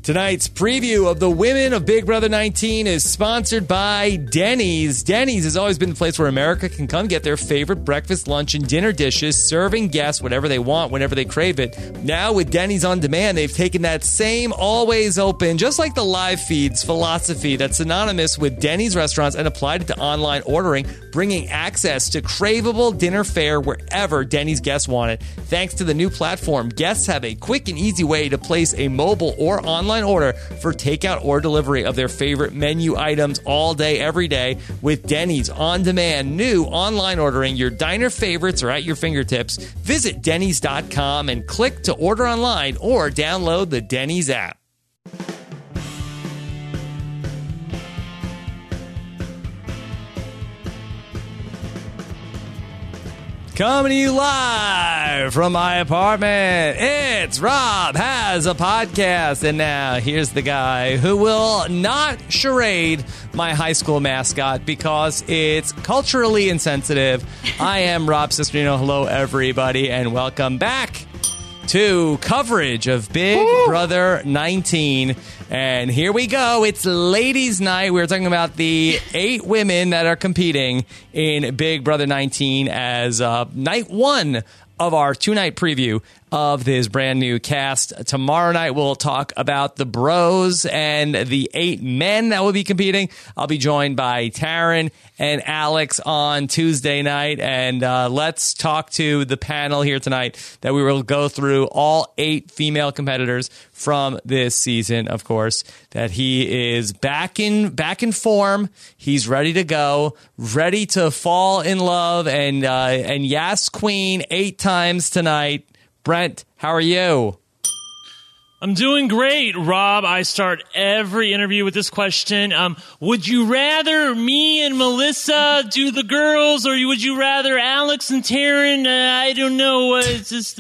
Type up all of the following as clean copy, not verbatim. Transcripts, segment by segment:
Tonight's preview of the women of Big Brother 19 is sponsored by Denny's. Denny's has always been the place where America can come get their favorite breakfast, lunch, and dinner dishes, serving guests whatever they want, whenever they crave it. Now with Denny's On Demand, they've taken that same always open, just like the live feeds philosophy that's synonymous with Denny's restaurants and applied it to online ordering, bringing access to craveable dinner fare wherever Denny's guests want it. Thanks to the new platform, guests have a quick and easy way to place a mobile or online order for takeout or delivery of their favorite menu items all day, every day. With Denny's On Demand, new online ordering, your diner favorites are at your fingertips. Visit Denny's.com and click to order online or download the Denny's app. Coming to you live from my apartment, it's Rob Has a Podcast. And now here's the guy who will not charade my high school mascot because it's culturally insensitive. I am Rob Cesternino. Hello, everybody, and welcome back to coverage of Big Brother 19. And here we go. It's ladies' night. We're talking about the 8 women that are competing in Big Brother 19 as night 1 of our 2-night preview of this brand new cast. Tomorrow night, we'll talk about the bros and the 8 men that will be competing. I'll be joined by Taryn and Alex on Tuesday night. And let's talk to the panel here tonight that we will go through all 8 female competitors from this season, of course, that he is back in form. He's ready to go, ready to fall in love. And yes, Queen, 8 times tonight. Brent, how are you? I'm doing great, Rob. I start every interview with this question. Would you rather me and Melissa do the girls, or would you rather Alex and Taryn? I don't know. It's just,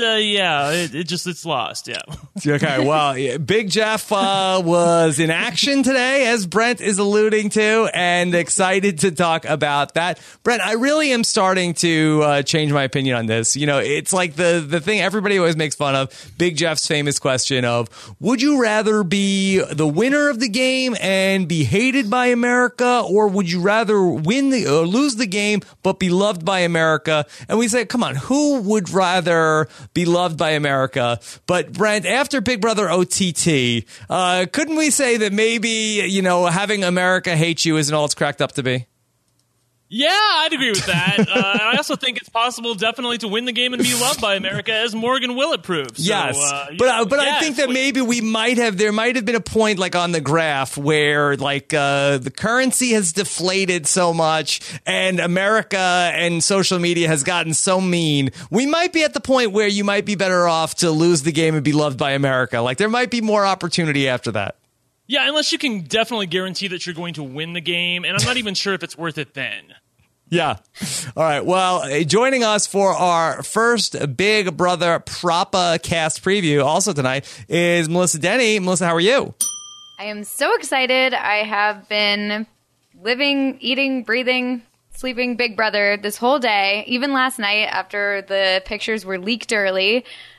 it's lost. Yeah. Okay. Well, Big Jeff was in action today, as Brent is alluding to, and excited to talk about that. Brent, I really am starting to change my opinion on this. You know, it's like the thing everybody always makes fun of. Big Jeff's famous question of, would you rather be the winner of the game and be hated by America, or would you rather lose the game but be loved by America? And we say, come on, who would rather be loved by America? But Brent, after Big Brother OTT, couldn't we say that maybe, having America hate you isn't all it's cracked up to be? Yeah, I'd agree with that. I also think it's possible, definitely, to win the game and be loved by America, as Morgan Willett proved. So, yes, but I think that maybe there might have been a point, like on the graph, where the currency has deflated so much, and America and social media has gotten so mean. We might be at the point where you might be better off to lose the game and be loved by America. Like, there might be more opportunity after that. Yeah, unless you can definitely guarantee that you're going to win the game, and I'm not even sure if it's worth it then. Yeah. All right. Well, joining us for our first Big Brother Propa cast preview also tonight is Melissa Denny. Melissa, how are you? I am so excited. I have been living, eating, breathing, sleeping Big Brother this whole day. Even last night after the pictures were leaked early,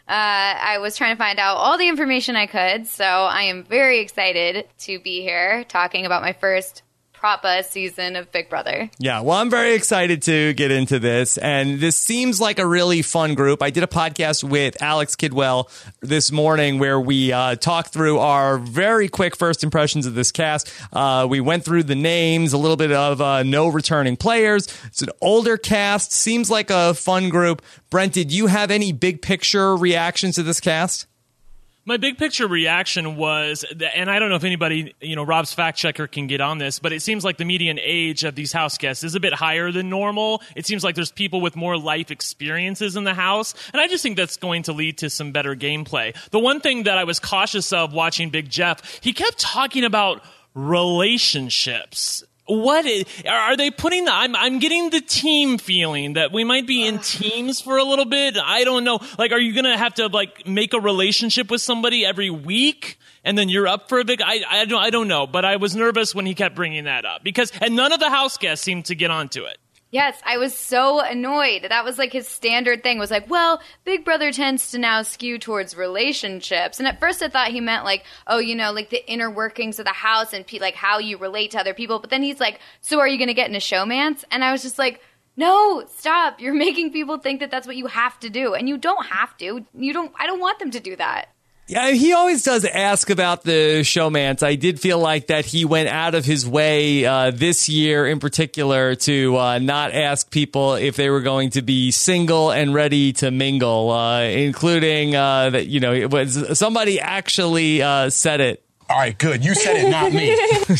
I was trying to find out all the information I could. So I am very excited to be here talking about my first Propa season of Big Brother. Yeah, well, I'm very excited to get into this, and this seems like a really fun group. I did a podcast with Alex Kidwell this morning where we talked through our very quick first impressions of this cast. We went through the names, a little bit of no returning players. It's an older cast, seems like a fun group. Brent, did you have any big picture reactions to this cast? My big picture reaction was, and I don't know if anybody, Rob's fact checker can get on this, but it seems like the median age of these house guests is a bit higher than normal. It seems like there's people with more life experiences in the house, and I just think that's going to lead to some better gameplay. The one thing that I was cautious of watching Big Jeff, he kept talking about relationships. What are they putting? I'm getting the team feeling that we might be in teams for a little bit. I don't know. Like, are you gonna have to make a relationship with somebody every week and then you're up for a big? I don't know. But I was nervous when he kept bringing that up and none of the house guests seemed to get onto it. Yes, I was so annoyed. That was like his standard thing was like, well, Big Brother tends to now skew towards relationships. And at first I thought he meant like, oh, you know, like the inner workings of the house and like how you relate to other people. But then he's like, so are you going to get in a showmance? And I was just like, no, stop. You're making people think that that's what you have to do. And you don't have to. I don't want them to do that. Yeah, he always does ask about the showmance. I did feel like that he went out of his way this year in particular to not ask people if they were going to be single and ready to mingle, including that, you know, it was somebody actually said it. All right, good. You said it, not me.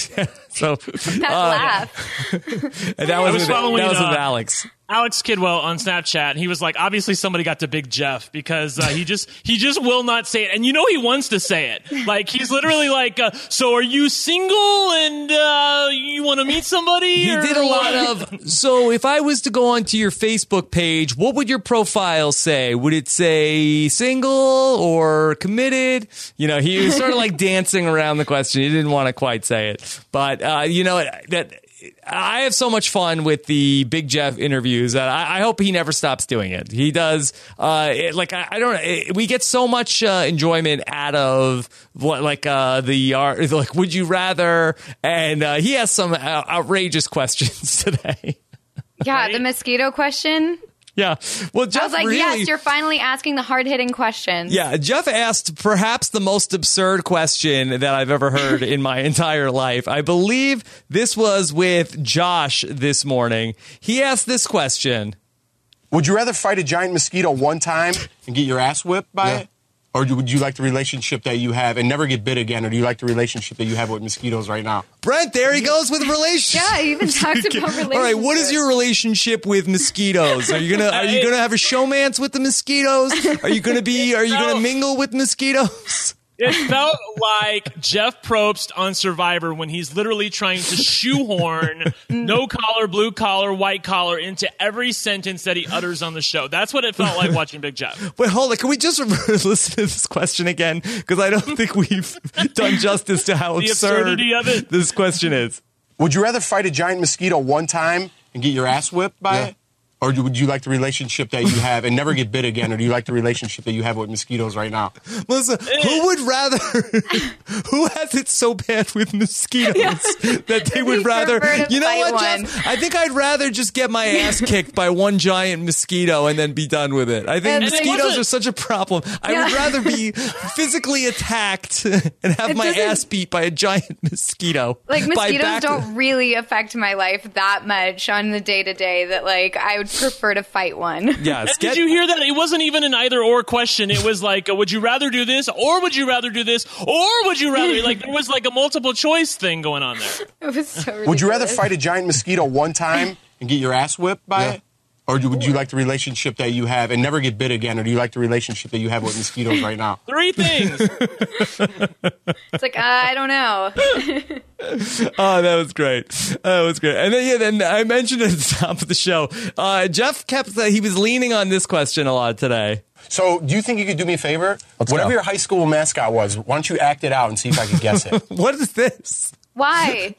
So That laugh. and that was with Alex. Alex Kidwell on Snapchat, he was like, obviously somebody got to Big Jeff because he just will not say it. And you know he wants to say it. Like, he's literally like, so are you single and you want to meet somebody? He did a lot of, so if I was to go onto your Facebook page, what would your profile say? Would it say single or committed? You know, he was sort of like dancing around the question. He didn't want to quite say it. But, you know, that I have so much fun with the Big Jeff interviews that I hope he never stops doing it. He does, I don't know, we get so much enjoyment out of what, like Would You Rather? And he has some outrageous questions today. Yeah, the mosquito question. Yeah. Well, Jeff, I was like, really, yes, you're finally asking the hard-hitting questions. Yeah, Jeff asked perhaps the most absurd question that I've ever heard in my entire life. I believe this was with Josh this morning. He asked this question. Would you rather fight a giant mosquito one time and get your ass whipped by it? Or would you like the relationship that you have and never get bit again? Or do you like the relationship that you have with mosquitoes right now? Brent, there he goes with relationship. Yeah, he even talked about relationships. All right, what is your relationship with mosquitoes? Are you gonna have a showmance with the mosquitoes? Are you gonna mingle with mosquitoes? It felt like Jeff Probst on Survivor when he's literally trying to shoehorn no collar, blue collar, white collar into every sentence that he utters on the show. That's what it felt like watching Big Jeff. Wait, hold on. Can we just listen to this question again? Because I don't think we've done justice to how The absurd absurdity of it. this question is. Would you rather fight a giant mosquito one time and get your ass whipped by it? Or would you like the relationship that you have and never get bit again? Or do you like the relationship that you have with mosquitoes right now? Melissa, who would rather, who has it so bad with mosquitoes that they would rather, you know what, Jeff? I think I'd rather just get my ass kicked by one giant mosquito and then be done with it. I think mosquitoes are such a problem. I would rather be physically attacked and have my ass beat by a giant mosquito. Like, mosquitoes don't really affect my life that much on the day-to-day that, like, I would prefer to fight one. Yes. Did you hear that? It wasn't even an either or question. It was like, would you rather do this, or would you rather do this, or would you rather, like, there was like a multiple choice thing going on there. It was so ridiculous. Would you rather fight a giant mosquito one time and get your ass whipped by it? Or would you like the relationship that you have and never get bit again? Or do you like the relationship that you have with mosquitoes right now? 3 things. It's like, I don't know. Oh, that was great. That was great. And then I mentioned at the top of the show, Jeff he was leaning on this question a lot today. So, do you think you could do me a favor? Whatever your high school mascot was, why don't you act it out and see if I can guess it? What is this? Why?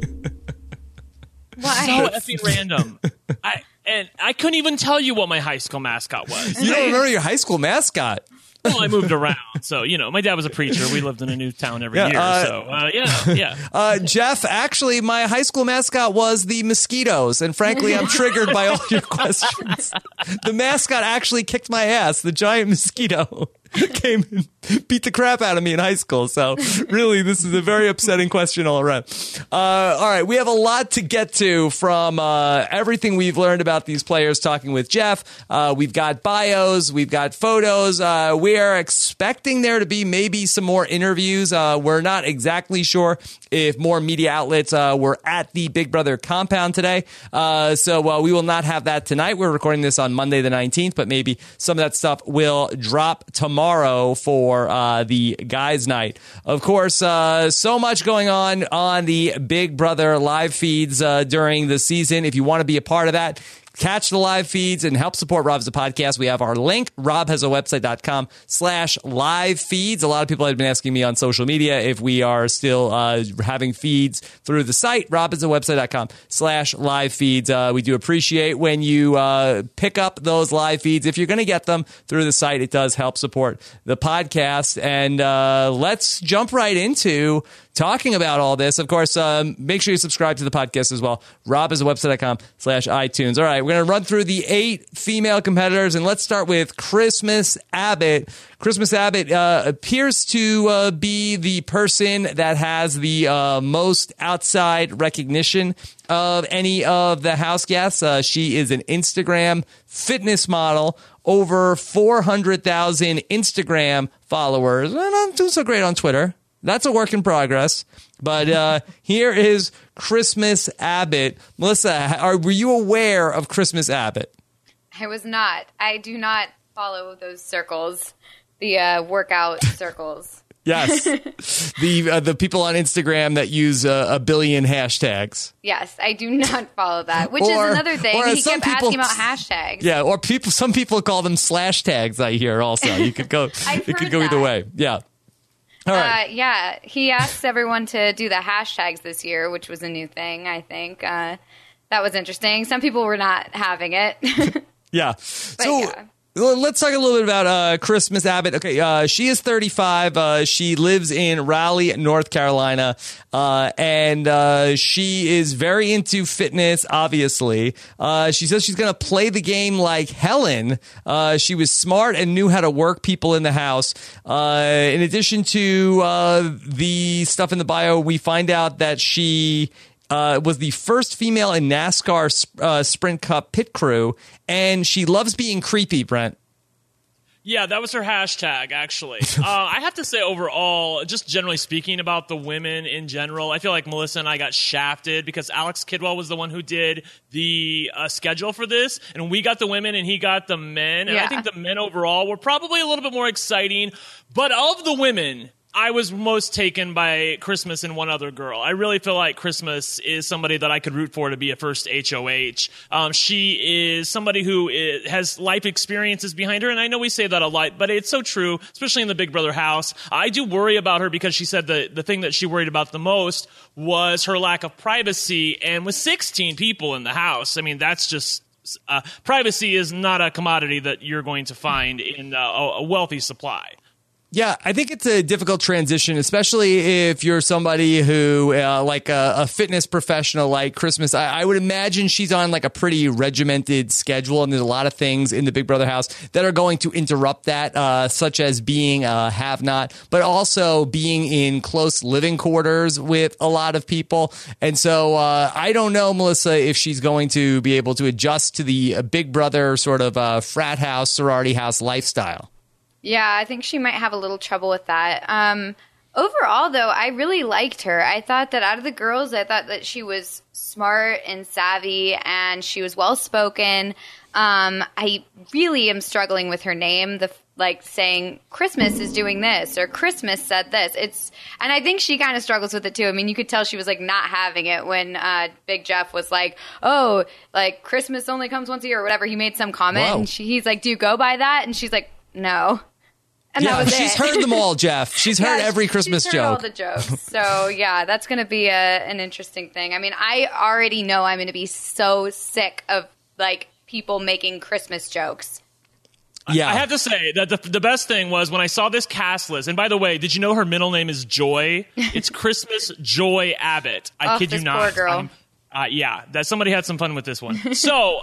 Why? So effing random. I couldn't even tell you what my high school mascot was. You don't remember your high school mascot? Well, I moved around. So, you know, my dad was a preacher. We lived in a new town every year. Jeff, actually, my high school mascot was the mosquitoes. And frankly, I'm triggered by all your questions. The mascot actually kicked my ass. The giant mosquito came and beat the crap out of me in high school. So really, this is a very upsetting question all around. All right. We have a lot to get to from everything we've learned about these players talking with Jeff. We've got bios. We've got photos. We are expecting there to be maybe some more interviews. We're not exactly sure if more media outlets were at the Big Brother compound today. So we will not have that tonight. We're recording this on Monday the 19th, but maybe some of that stuff will drop tomorrow for the guys' night. Of course, so much going on the Big Brother live feeds during the season. If you want to be a part of that, catch the live feeds and help support Rob Has a Podcast, we have our link, robhasawebsite.com/live feeds. A lot of people have been asking me on social media if we are still having feeds through the site, robhasawebsite.com/live feeds. We do appreciate when you pick up those live feeds. If you're going to get them through the site, it does help support the podcast. And let's jump right into talking about all this. Of course, make sure you subscribe to the podcast as well. robhasawebsite.com/iTunes. All right, we're going to run through the 8 female competitors, and let's start with Christmas Abbott. Christmas Abbott appears to be the person that has the most outside recognition of any of the house guests. She is an Instagram fitness model, over 400,000 Instagram followers. And I'm not doing so great on Twitter. That's a work in progress. But here is Christmas Abbott. Melissa, were you aware of Christmas Abbott? I was not. I do not follow those circles, the workout circles. Yes. The people on Instagram that use a billion hashtags. Yes, I do not follow that, which is another thing. He kept asking about hashtags. Yeah, or some people call them slash tags, I hear also. You could go either way. Yeah. All right. Yeah, he asked everyone to do the hashtags this year, which was a new thing, I think. That was interesting. Some people were not having it. Yeah. Let's talk a little bit about Christmas Abbott. Okay, she is 35. She lives in Raleigh, North Carolina, and she is very into fitness, obviously. She says she's going to play the game like Helen. She was smart and knew how to work people in the house. In addition to the stuff in the bio, we find out that she was the first female in NASCAR Sprint Cup pit crew, and she loves being creepy, Brent. Yeah, that was her hashtag, actually. I have to say, overall, just generally speaking about the women in general, I feel like Melissa and I got shafted because Alex Kidwell was the one who did the schedule for this, and we got the women and he got the men. And I think the men overall were probably a little bit more exciting. But of the women, I was most taken by Christmas and one other girl. I really feel like Christmas is somebody that I could root for to be a first HOH. She is somebody who has life experiences behind her, and I know we say that a lot, but it's so true, especially in the Big Brother house. I do worry about her because she said the thing that she worried about the most was her lack of privacy, and with 16 people in the house, I mean, that's just... privacy is not a commodity that you're going to find in a wealthy supply. Yeah, I think it's a difficult transition, especially if you're somebody who, like a fitness professional like Christmas. I would imagine she's on like a pretty regimented schedule, and there's a lot of things in the Big Brother house that are going to interrupt that, such as being a have-not, but also being in close living quarters with a lot of people. And so I don't know, Melissa, if she's going to be able to adjust to the Big Brother sort of frat house, sorority house lifestyle. Yeah, I think she might have a little trouble with that. Overall, though, I really liked her. I thought that out of the girls, I thought that she was smart and savvy, and she was well-spoken. I really am struggling with her name, saying Christmas is doing this or Christmas said this. And I think she kind of struggles with it, too. I mean, you could tell she was, not having it when Big Jeff was like, oh, Christmas only comes once a year or whatever. He made some comment, and he's like, do you go by that? And she's like, no. And yeah, she's heard them all, Jeff. She's heard every Christmas she's heard joke. All the jokes. So, yeah, that's going to be an interesting thing. I mean, I already know I'm going to be so sick of, people making Christmas jokes. Yeah. I have to say that the best thing was when I saw this cast list, and by the way, did you know her middle name is Joy? It's Christmas Joy Abbott. I kid you not. Poor girl. Yeah, that somebody had some fun with this one. So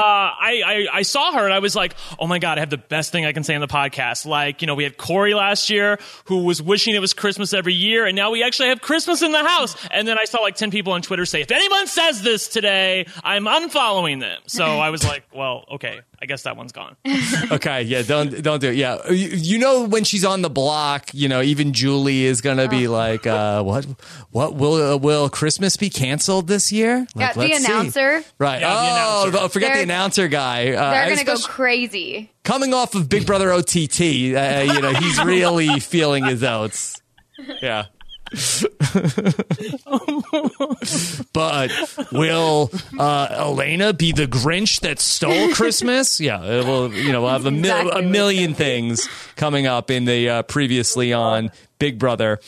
I saw her and I was like, oh my God, I have the best thing I can say on the podcast. We had Corey last year who was wishing it was Christmas every year, and now we actually have Christmas in the house. And then I saw 10 people on Twitter say, if anyone says this today, I'm unfollowing them. So I was like, well, okay, I guess that one's gone. Okay, yeah, don't do it. Yeah, when she's on the block, even Julie is gonna be like, what will Christmas be canceled this year? Yeah, the announcer. See. Right. Yeah, forget the announcer guy. They're going to go crazy. Coming off of Big Brother OTT, he's really feeling his oats. Yeah. But will Elena be the Grinch that stole Christmas? Yeah, we'll have a million things coming up in the previously on Big Brother.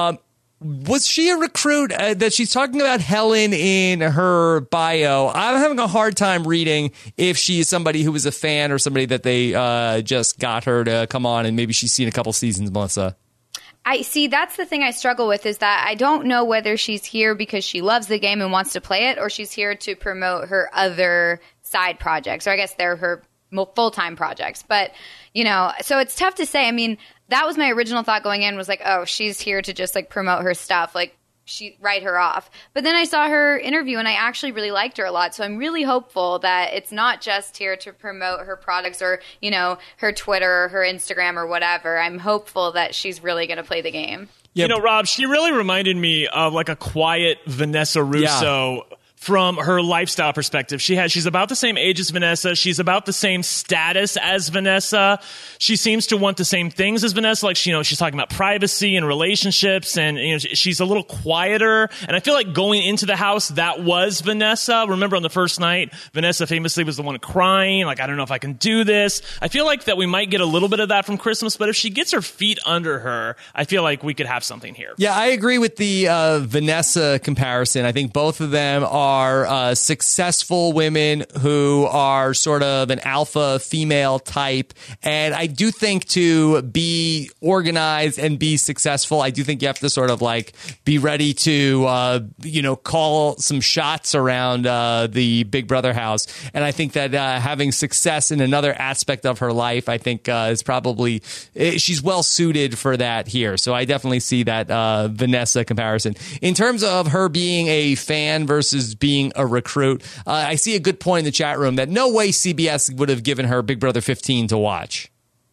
Was she a recruit that she's talking about Helen in her bio? I'm having a hard time reading if she's somebody who was a fan or somebody that they just got her to come on and maybe she's seen a couple seasons, Melissa. I see. That's the thing I struggle with is that I don't know whether she's here because she loves the game and wants to play it, or she's here to promote her other side projects, or I guess they're her full-time projects. But, so it's tough to say. I mean, that was my original thought going in was like, oh, she's here to just like promote her stuff. Like she write her off. But then I saw her interview and I actually really liked her a lot. So I'm really hopeful that it's not just here to promote her products or, her Twitter or her Instagram or whatever. I'm hopeful that she's really going to play the game. Yep. Rob, she really reminded me of like a quiet Vanessa Russo. Yeah. From her lifestyle perspective. She's about the same age as Vanessa. She's about the same status as Vanessa. She seems to want the same things as Vanessa. Like, she's talking about privacy and relationships, and she's a little quieter. And I feel like going into the house, that was Vanessa. Remember on the first night, Vanessa famously was the one crying. Like, I don't know if I can do this. I feel like that we might get a little bit of that from Christmas, but if she gets her feet under her, I feel like we could have something here. Yeah, I agree with the Vanessa comparison. I think both of them are successful women who are sort of an alpha female type. And I do think to be organized and be successful, I do think you have to sort of like be ready to, call some shots around the Big Brother house. And I think that having success in another aspect of her life, I think is probably, she's well suited for that here. So I definitely see that Vanessa comparison. In terms of her being a fan versus being a recruit, I see a good point in the chat room that no way CBS would have given her Big Brother 15 to watch.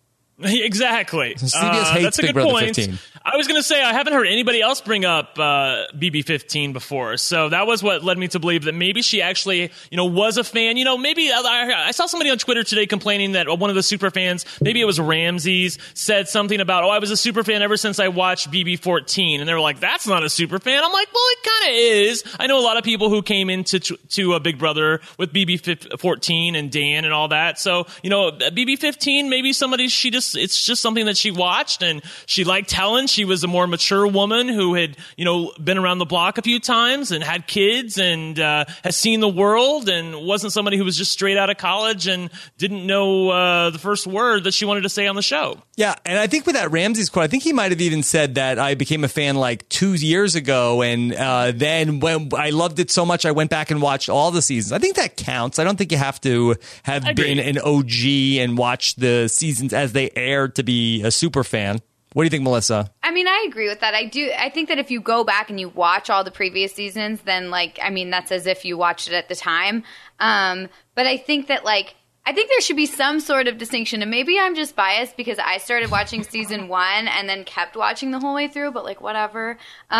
Exactly. CBS hates that's a Big good Brother point. 15. I was going to say I haven't heard anybody else bring up BB15 before, so that was what led me to believe that maybe she actually, was a fan. Maybe I saw somebody on Twitter today complaining that one of the super fans, maybe it was Ramses, said something about, I was a super fan ever since I watched BB14, and they were like, that's not a super fan. I'm like, well, it kind of is. I know a lot of people who came into to Big Brother with BB14 and Dan and all that. So, BB15, maybe somebody it's just something that she watched and she liked Helen. She was a more mature woman who had, been around the block a few times and had kids and has seen the world and wasn't somebody who was just straight out of college and didn't know the first word that she wanted to say on the show. Yeah, and I think with that Ramses quote, I think he might have even said that I became a fan like 2 years ago, and then when I loved it so much, I went back and watched all the seasons. I think that counts. I don't think you have to have been an OG and watch the seasons as they aired to be a super fan. What do you think, Melissa? I mean, I agree with that. I think that if you go back and you watch all the previous seasons, then that's as if you watched it at the time. But I think that I think there should be some sort of distinction, and maybe I'm just biased because I started watching season 1 and then kept watching the whole way through, but whatever.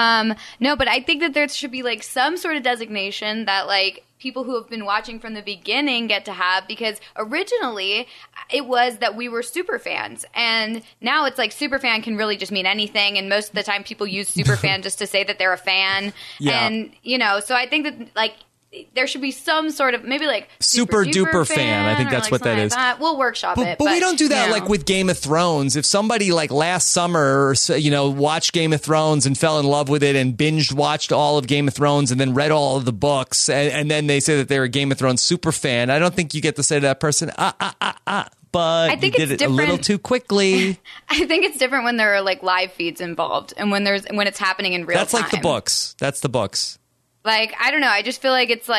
No, but I think that there should be some sort of designation that people who have been watching from the beginning get to have, because originally it was that we were super fans, and now it's super fan can really just mean anything, and most of the time people use super fan just to say that they're a fan. Yeah. And so I think that there should be some sort of maybe super duper fan. I think that's what that is. We'll workshop it. But we don't do that with Game of Thrones. If somebody last summer, watched Game of Thrones and fell in love with it and binged watched all of Game of Thrones and then read all of the books and then they say that they're a Game of Thrones super fan, I don't think you get to say to that person, but I think you did it a little too quickly. I think it's different when there are live feeds involved and when it's happening in real time. That's like the books. That's the books. I don't know. I just feel like it's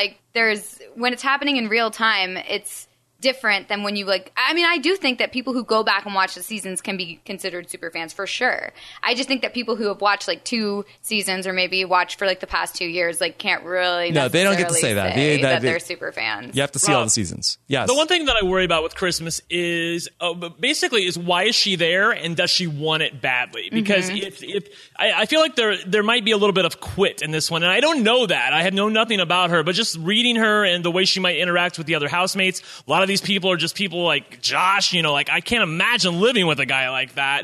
when it's happening in real time, it's different than when you I do think that people who go back and watch the seasons can be considered super fans for sure. I just think that people who have watched 2 seasons or maybe watched for the past 2 years can't really they don't get to say that. They're super fans. You have to see all the seasons. Yes. The one thing that I worry about with Christmas is basically why is she there and does she want it badly? Because if I feel like there might be a little bit of quit in this one, and I don't know that. I have known nothing about her, but just reading her and the way she might interact with the other housemates, a lot of these people are just people like Josh, I can't imagine living with a guy like that.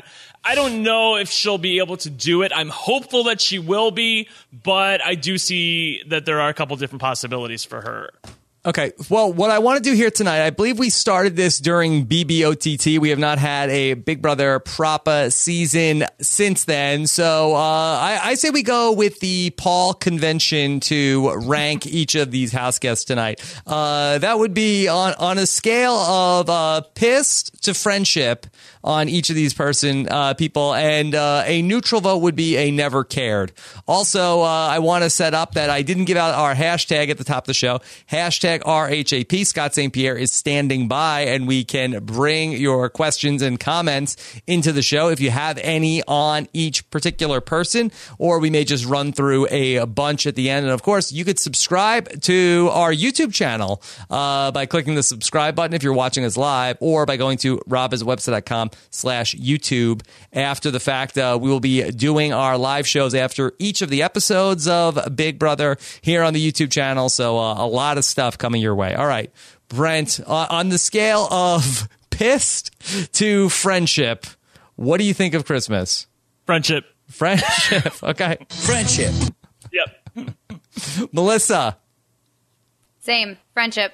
I don't know if she'll be able to do it. I'm hopeful that she will be, but I do see that there are a couple different possibilities for her. Okay, well, what I want to do here tonight, I believe we started this during BBOTT. We have not had a Big Brother Propa season since then. So I say we go with the Paul convention to rank each of these house guests tonight. That would be on a scale of pissed to friendship on each of these people, and a neutral vote would be a never cared. Also, I want to set up that I didn't give out our hashtag at the top of the show. Hashtag RHAP. Scott St. Pierre is standing by, and we can bring your questions and comments into the show if you have any on each particular person, or we may just run through a bunch at the end. And of course, you could subscribe to our YouTube channel by clicking the subscribe button if you're watching us live, or by going to robhasawebsite.com/YouTube. After the fact, we will be doing our live shows after each of the episodes of Big Brother here on the YouTube channel. So a lot of stuff coming your way. All right, Brent, on the scale of pissed to friendship, what do you think of Christmas? Friendship. Okay. Friendship. Yep. Melissa. Same. Friendship.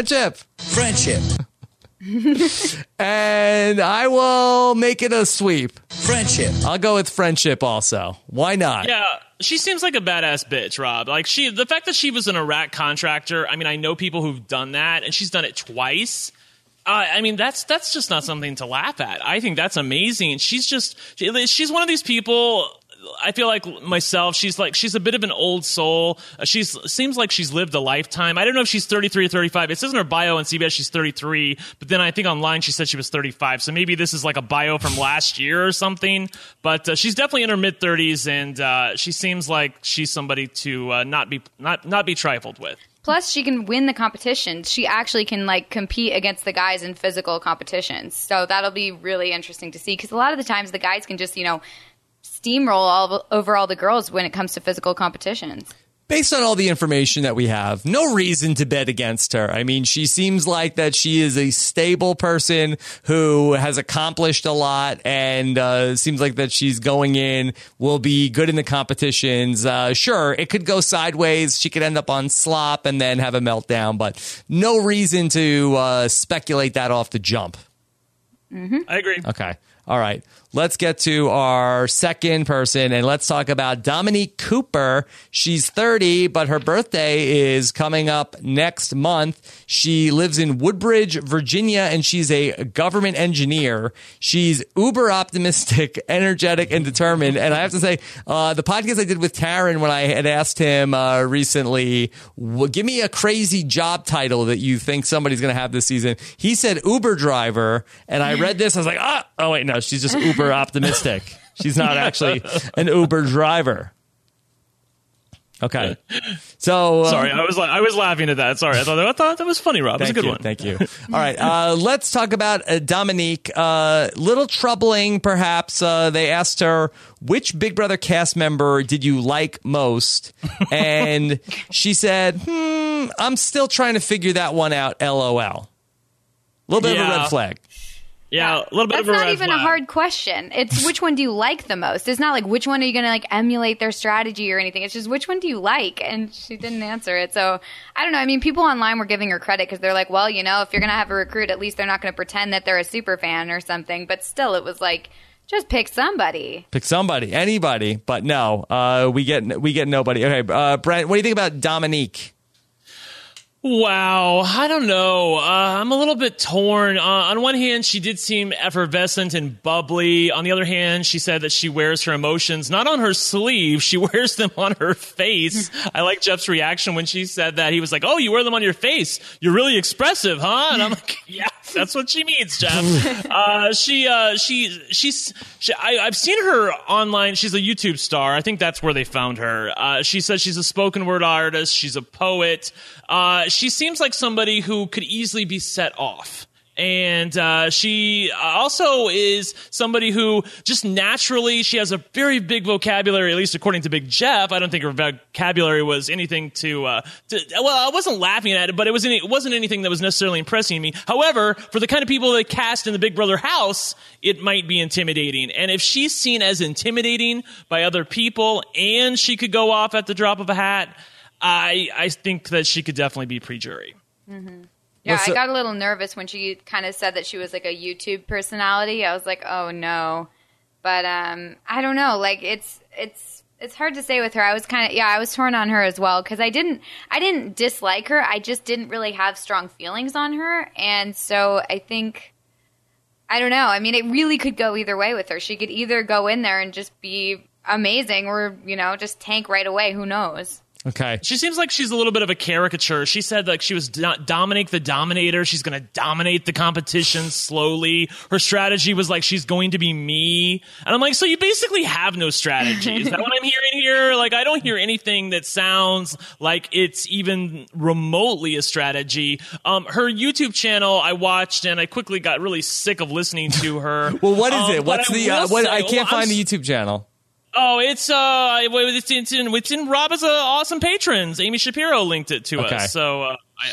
And I will make it a sweep. Friendship. I'll go with friendship also. Why not? Yeah, she seems like a badass bitch, Rob. Like the fact that she was an Iraq contractor. I mean, I know people who've done that, and she's done it twice. I mean, that's just not something to laugh at. I think that's amazing. She's one of these people. I feel like myself, she's a bit of an old soul. Seems like she's lived a lifetime. I don't know if she's 33 or 35. It says in her bio on CBS she's 33, but then I think online she said she was 35. So maybe this is like a bio from last year or something. But she's definitely in her mid 30s, and she seems like she's somebody to not be trifled with. Plus, she can win the competition. She actually can compete against the guys in physical competitions. So that'll be really interesting to see, because a lot of the times the guys can just steamroll over all the girls when it comes to physical competitions. Based on all the information that we have, no reason to bet against her. I mean, she seems like that she is a stable person who has accomplished a lot, and seems like that she's going in, will be good in the competitions. Sure, it could go sideways. She could end up on slop and then have a meltdown, but no reason to speculate that off the jump. Mm-hmm. I agree. Okay. All right, let's get to our second person, and let's talk about Dominique Cooper. She's 30, but her birthday is coming up next month. She lives in Woodbridge, Virginia, and she's a government engineer. She's uber optimistic, energetic, and determined. And I have to say, the podcast I did with Taryn, when I had asked him recently, give me a crazy job title that you think somebody's going to have this season, he said Uber driver. And I read this, I was like, oh wait, no, she's just uber optimistic. She's not actually an Uber driver. Okay. So sorry, I was laughing at that. Sorry, I thought that was funny, Rob. It was a good one. Thank you. All right, let's talk about Dominique. Little troubling, perhaps. They asked her, which Big Brother cast member did you like most? And she said, I'm still trying to figure that one out, LOL. A little bit of a red flag. Yeah, a little bit That's of a red not even flag. a hard question. It's which one do you like the most? It's not like which one are you going to emulate their strategy or anything. It's just which one do you like? And she didn't answer it. So I don't know. I mean, people online were giving her credit because they're like, well, if you're going to have a recruit, at least they're not going to pretend that they're a super fan or something. But still, it was like, just pick somebody. Pick somebody, anybody. But no, we get nobody. Okay, Brent, what do you think about Dominique? Wow, I don't know. I'm a little bit torn. On one hand, she did seem effervescent and bubbly. On the other hand, she said that she wears her emotions not on her sleeve, she wears them on her face. I like Jeff's reaction when she said that. He was like, oh, you wear them on your face. You're really expressive, huh? And I'm like, yeah, that's what she means, Jeff. I've seen her online. She's a YouTube star. I think that's where they found her. She says she's a spoken word artist. She's a poet. She seems like somebody who could easily be set off. And she also is somebody who just naturally, she has a very big vocabulary, at least according to Big Jeff. I don't think her vocabulary was anything well, I wasn't laughing at it, but it wasn't anything that was necessarily impressing me. However, for the kind of people that cast in the Big Brother house, it might be intimidating. And if she's seen as intimidating by other people and she could go off at the drop of a hat, I think that she could definitely be pre-jury. Mm-hmm. Yeah, I got a little nervous when she kind of said that she was like a YouTube personality. I was like, oh no. But I don't know. Like it's hard to say with her. I was I was torn on her as well because I didn't dislike her. I just didn't really have strong feelings on her. And so I think, I don't know. I mean, it really could go either way with her. She could either go in there and just be amazing or, just tank right away. Who knows? Okay. She seems like she's a little bit of a caricature. She said like she was Dominic the Dominator. She's going to dominate the competition slowly. Her strategy was like she's going to be me. And I'm like, so you basically have no strategy. Is that what I'm hearing here? Like, I don't hear anything that sounds like it's even remotely a strategy. Her YouTube channel I watched and I quickly got really sick of listening to her. Well, what is it? What's I can't find the YouTube channel. Oh, it's in Rob's awesome patrons. Amy Shapiro linked it to us, so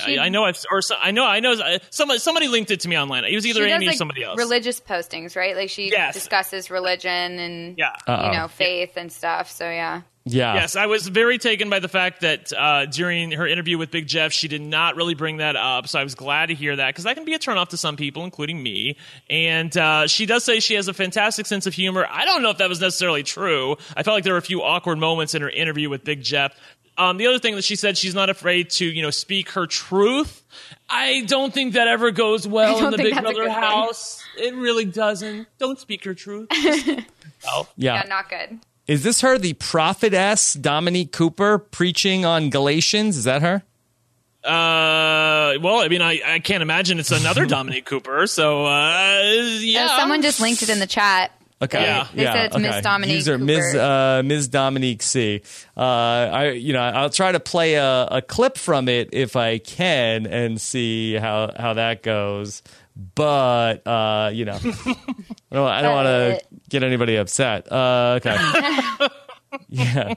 somebody linked it to me online. It was either Amy or somebody else. Religious postings, right? Like she discusses religion and faith and stuff. So yeah. Yeah. Yes, I was very taken by the fact that during her interview with Big Jeff, she did not really bring that up. So I was glad to hear that because that can be a turnoff to some people, including me. And she does say she has a fantastic sense of humor. I don't know if that was necessarily true. I felt like there were a few awkward moments in her interview with Big Jeff. The other thing that she said, she's not afraid to, speak her truth. I don't think that ever goes well in the Big Brother house. It really doesn't. Don't speak your truth. Yeah, not good. Is this her, the prophetess Dominique Cooper, preaching on Galatians? Is that her? Well, I mean, I can't imagine it's another Dominique Cooper. So, someone just linked it in the chat. Okay. They said it's Miss Dominique User Cooper. Ms. Dominique C. I'll try to play a clip from it if I can and see how that goes. But I don't want to get anybody upset. Okay. Yeah.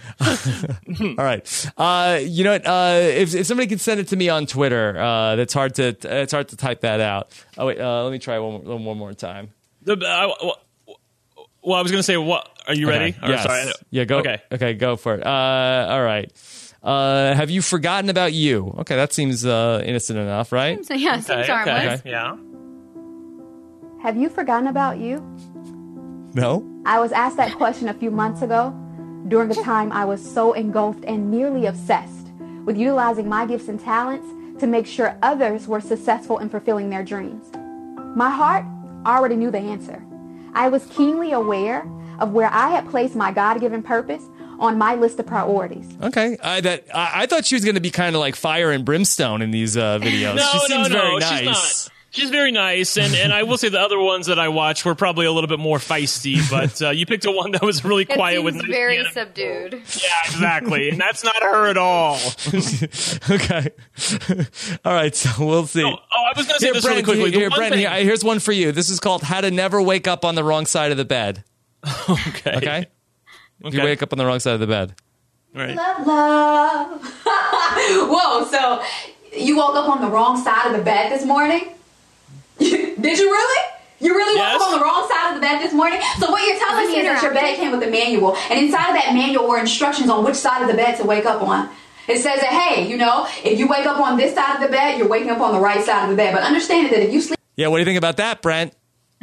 All right. You know what? If somebody can send it to me on Twitter, it's hard to type that out. Oh wait, let me try one more time. Well, I was going to say, what? Are you ready? Yes. Sorry. Yeah. Go. Okay. Go for it. All right. Have you forgotten about you? Okay, that seems innocent enough, right? Seems harmless. Okay. Yeah. Have you forgotten about you? No. I was asked that question a few months ago during a time I was so engulfed and nearly obsessed with utilizing my gifts and talents to make sure others were successful in fulfilling their dreams. My heart already knew the answer. I was keenly aware of where I had placed my God-given purpose on my list of priorities. Okay. I thought she was going to be kind of like fire and brimstone in these videos. No, she seems very nice. She's not. She's very nice, and I will say the other ones that I watched were probably a little bit more feisty, but you picked a one that was really quiet with nice very piano. subdued. Yeah, exactly, and that's not her at all. Okay. All right, so we'll see. I was going to say this really quickly. Here's one for you. This is called How to Never Wake Up on the Wrong Side of the Bed. Okay? If you wake up on the wrong side of the bed. Right. Love. Whoa, so you woke up on the wrong side of the bed this morning? Did you really? You really woke up on the wrong side of the bed this morning? So what you're telling me is that your bed came with a manual, and inside of that manual were instructions on which side of the bed to wake up on. It says that, hey, if you wake up on this side of the bed, you're waking up on the right side of the bed. But understand that if you sleep... Yeah, what do you think about that, Brent?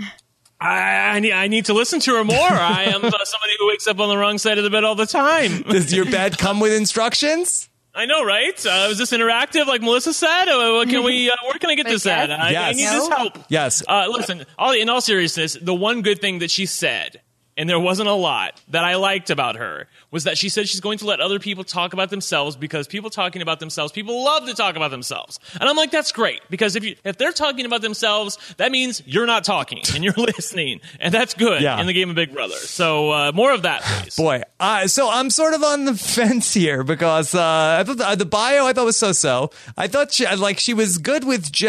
I need to listen to her more. I am somebody who wakes up on the wrong side of the bed all the time. Does your bed come with instructions? I know, right? Is this interactive like Melissa said? Where can I get this at? I need this help. Yes. Listen, in all seriousness, the one good thing that she said, and there wasn't a lot, that I liked about her, was that she said she's going to let other people talk about themselves because people talking about themselves, people love to talk about themselves. And I'm like, that's great. Because if they're talking about themselves, that means you're not talking and you're listening. And that's good in the game of Big Brother. So more of that, please. Boy, so I'm sort of on the fence here because I thought the bio I thought was so-so. I thought she was good with Jeff.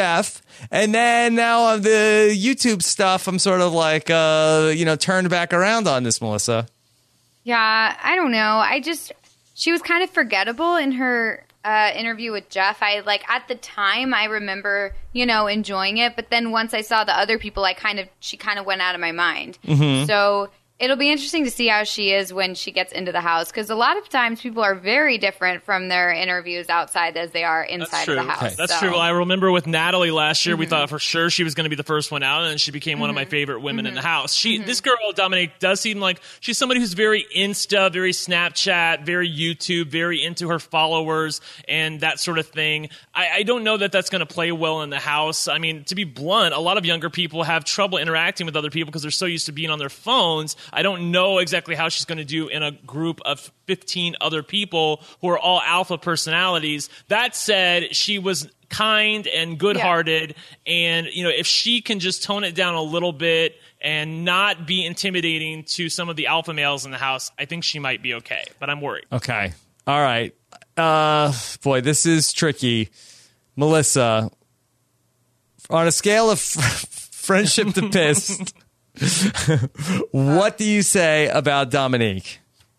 And then now on the YouTube stuff, I'm sort of like, turned back around on this, Melissa. Yeah, I don't know. She was kind of forgettable in her interview with Jeff. At the time, I remember, enjoying it. But then once I saw the other people, she kind of went out of my mind. Mm-hmm. So it'll be interesting to see how she is when she gets into the house, because a lot of times people are very different from their interviews outside as they are inside of the house. Okay. That's true. I remember with Natalie last year, we thought for sure she was going to be the first one out, and she became one of my favorite women in the house. This girl, Dominique, does seem like she's somebody who's very Insta, very Snapchat, very YouTube, very into her followers and that sort of thing. I don't know that that's going to play well in the house. I mean, to be blunt, a lot of younger people have trouble interacting with other people because they're so used to being on their phones. I don't know exactly how she's going to do in a group of 15 other people who are all alpha personalities. That said, she was kind and good-hearted, and if she can just tone it down a little bit and not be intimidating to some of the alpha males in the house, I think she might be okay, but I'm worried. Okay. All right. Boy, this is tricky. Melissa, on a scale of friendship to pissed, what do you say about Dominique?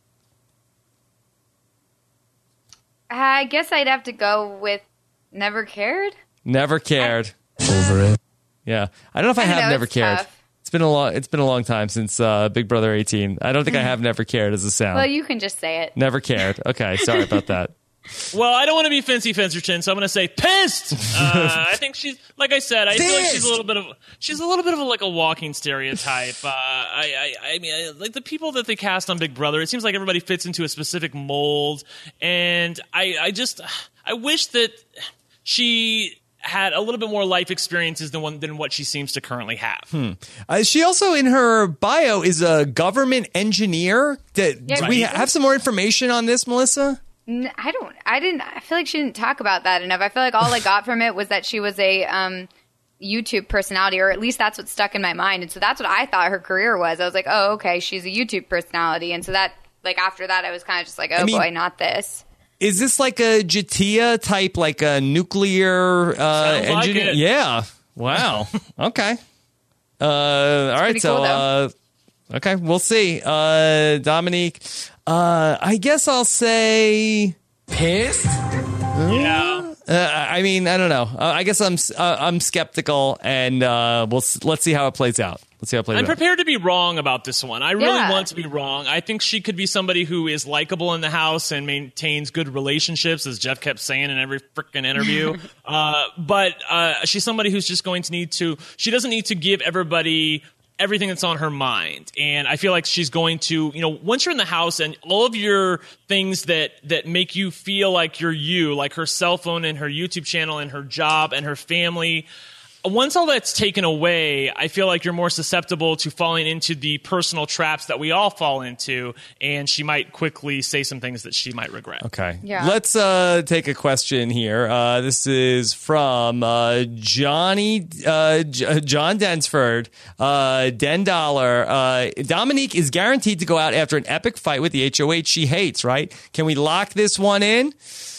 I guess I'd have to go with never cared. Never cared. Over it. Yeah, I don't know if I have never cared. Tough. It's been a long time since Big Brother 18. I don't think I have never cared as a sound. Well, you can just say it. Never cared. Okay, sorry about that. Well, I don't want to be Fancy Fencerchin, so I'm going to say pissed. I think she's, like I said, I feel like she's a little bit of a walking stereotype. I mean, like the people that they cast on Big Brother, it seems like everybody fits into a specific mold, and I wish that she had a little bit more life experiences than what she seems to currently have. She also, in her bio, is a government engineer. Do we have some more information on this, Melissa? I feel like she didn't talk about that enough. I feel like all I got from it was that she was a YouTube personality, or at least that's what stuck in my mind. And so that's what I thought her career was. I was like, oh, okay, she's a YouTube personality. And so that, after that, I was kind of just like, boy, not this. Is this like a Jatia type, like a nuclear engineer? Like yeah. Wow. Okay. All right. So, cool, okay, we'll see. Dominique, I guess I'll say pissed. Yeah. I mean, I don't know. I guess I'm skeptical, and let's see how it plays out. I'm prepared to be wrong about this one. I really want to be wrong. I think she could be somebody who is likable in the house and maintains good relationships, as Jeff kept saying in every freaking interview. But she's somebody who's just going to need to. She doesn't need to give everybody everything that's on her mind. And I feel like she's going to, once you're in the house and all of your things that make you feel like you're you, like her cell phone and her YouTube channel and her job and her family, once all that's taken away, I feel like you're more susceptible to falling into the personal traps that we all fall into, and she might ensquically say some things that she might regret. Okay. Yeah. Let's take a question here. This is from John Densford, Den Dollar. Dominique is guaranteed to go out after an epic fight with the HOH she hates, right? Can we lock this one in?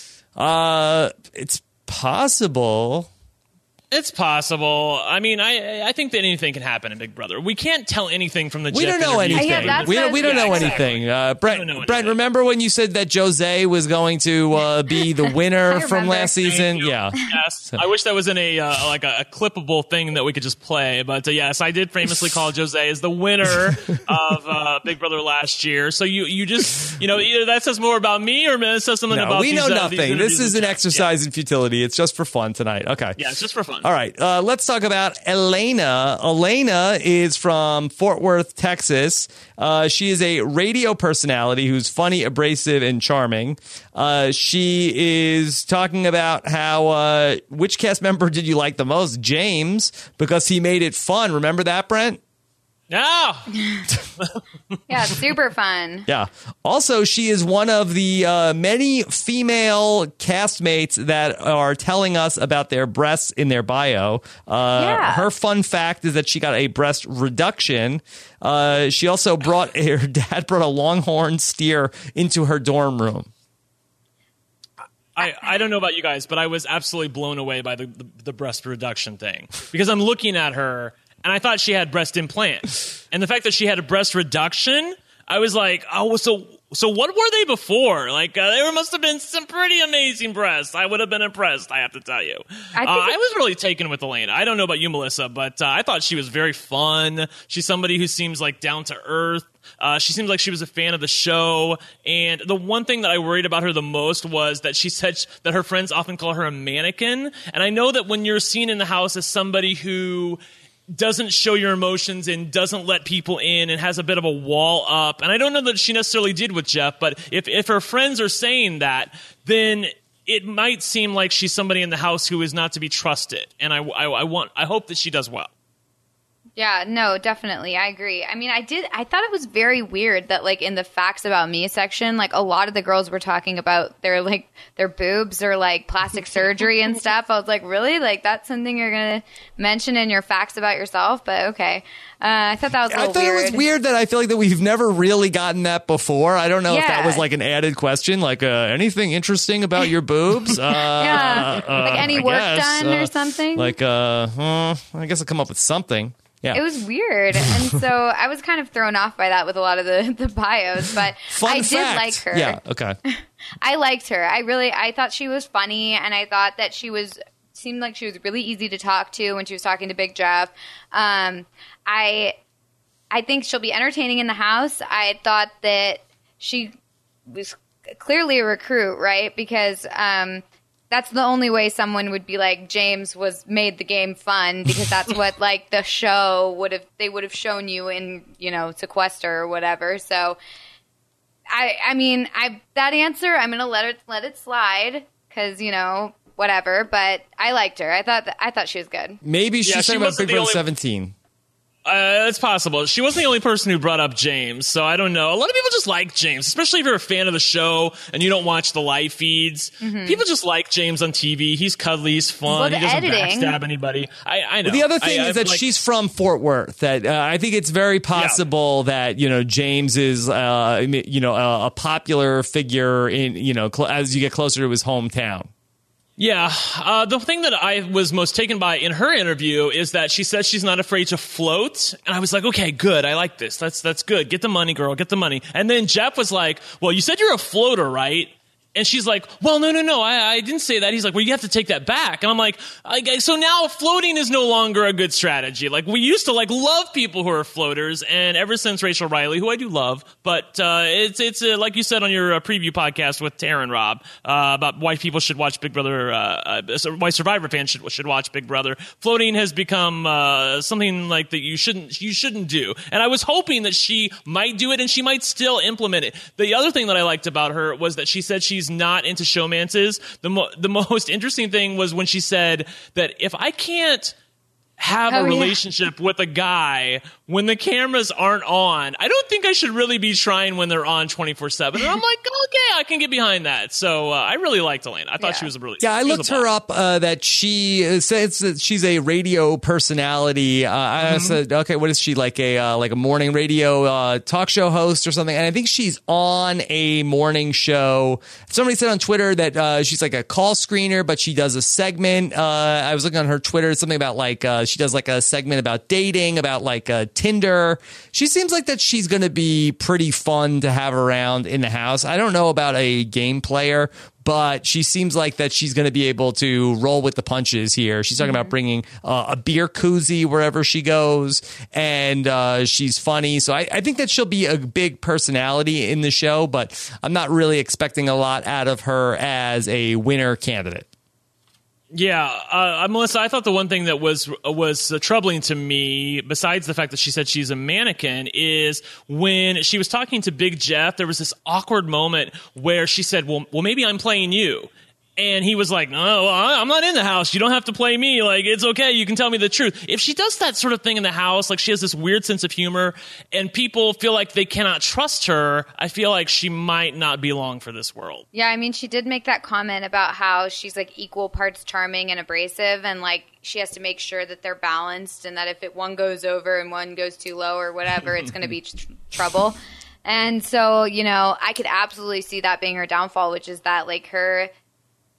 It's possible. It's possible. I mean, I think that anything can happen in Big Brother. We can't tell anything from the We Jeff don't know interview. anything. We don't know anything. Brent, remember when you said that Jose was going to be the winner from last season? Yeah. Yes. I wish that was in a clippable thing that we could just play. But yes, I did famously call Jose as the winner of Big Brother last year. So you just, either that says more about me or it says something about we know nothing. This is an Jeff. exercise in futility. It's just for fun tonight. Okay. Yeah, it's just for fun. All right, let's talk about Elena. Elena is from Fort Worth, Texas. She is a radio personality who's funny, abrasive, and charming. She is talking about how which cast member did you like the most? James, because he made it fun. Remember that, Brent? No. Yeah, super fun. Yeah. Also, she is one of the many female castmates that are telling us about their breasts in their bio. Her fun fact is that she got a breast reduction. She also her dad brought a longhorn steer into her dorm room. I don't know about you guys, but I was absolutely blown away by the breast reduction thing, because I'm looking at her and I thought she had breast implants, and the fact that she had a breast reduction, I was like, oh, so what were they before? Like, there must have been some pretty amazing breasts. I would have been impressed, I have to tell you. I was really taken with Elena. I don't know about you, Melissa, but I thought she was very fun. She's somebody who seems like down to earth. She seems like she was a fan of the show. And the one thing that I worried about her the most was that she said that her friends often call her a mannequin. And I know that when you're seen in the house as somebody who doesn't show your emotions and doesn't let people in and has a bit of a wall up, and I don't know that she necessarily did with Jeff, but if her friends are saying that, then it might seem like she's somebody in the house who is not to be trusted. And I hope that she does well. Yeah, no, definitely. I agree. I mean, I thought it was very weird that, like, in the facts about me section, like, a lot of the girls were talking about their boobs or, like, plastic surgery and stuff. I was like, really? Like, that's something you're going to mention in your facts about yourself? But okay. I thought that was a little weird. I thought it was weird that I feel like that we've never really gotten that before. I don't know if that was, like, an added question, like, anything interesting about your boobs? Like, any work done or something? Like, I guess I'll come up with something. Yeah. It was weird. And so I was kind of thrown off by that with a lot of the bios, but I did like her. Yeah, okay. I liked her. I thought she was funny, and I thought that seemed like she was really easy to talk to when she was talking to Big Jeff. I think she'll be entertaining in the house. I thought that she was clearly a recruit, right? Because that's the only way someone would be like, James made the game fun, because that's what, like, the show they would have shown you in, Sequester or whatever. So I mean, that answer, I'm going to let it slide, because, whatever, but I liked her. I thought she was good. Maybe she's talking about Big Brother 17. It's possible. She wasn't the only person who brought up James, so I don't know. A lot of people just like James, especially if you're a fan of the show and you don't watch the live feeds. Mm-hmm. People just like James on TV. He's cuddly, he's fun. He doesn't backstab anybody. I know. Well, the other thing is that she's from Fort Worth. That I think it's very possible that James is a popular figure in as you get closer to his hometown. Yeah. The thing that I was most taken by in her interview is that she says she's not afraid to float. And I was like, okay, good. I like this. That's good. Get the money, girl. Get the money. And then Jeff was like, well, you said you're a floater, right? And she's like, well, no, I didn't say that. He's like, well, you have to take that back. And I'm like, so now floating is no longer a good strategy. Like, we used to, love people who are floaters, and ever since Rachel Riley, who I do love, but it's like you said on your preview podcast with Taryn Rob, about why people should watch Big Brother, why Survivor fans should watch Big Brother. Floating has become something like that you shouldn't do. And I was hoping that she might do it, and she might still implement it. The other thing that I liked about her was that she said she's not into showmances. The most interesting thing was when she said that if I can't have a relationship with a guy when the cameras aren't on, I don't think I should really be trying when they're on 24/7. And I'm like, okay, I can get behind that. So I really liked Elena. I thought she was a really I looked her up. That she says that she's a radio personality. I said, okay, what is she, like a morning radio talk show host or something? And I think she's on a morning show. Somebody said on Twitter that she's like a call screener, but she does a segment. I was looking on her Twitter, something about she does like a segment about dating, about Tinder. She seems like that she's going to be pretty fun to have around in the house. I don't know about a game player, but she seems like that she's going to be able to roll with the punches here. She's talking about bringing a beer koozie wherever she goes, and she's funny. So I think that she'll be a big personality in the show, but I'm not really expecting a lot out of her as a winner candidate. Yeah, Melissa, I thought the one thing that was troubling to me, besides the fact that she said she's a mannequin, is when she was talking to Big Jeff, there was this awkward moment where she said, well, maybe I'm playing you. And he was like, no, I'm not in the house. You don't have to play me. Like, it's okay. You can tell me the truth. If she does that sort of thing in the house, like she has this weird sense of humor and people feel like they cannot trust her, I feel like she might not be long for this world. Yeah, I mean, she did make that comment about how she's like equal parts charming and abrasive, and like she has to make sure that they're balanced, and that if one goes over and one goes too low or whatever, it's going to be trouble. And so, I could absolutely see that being her downfall, which is that like her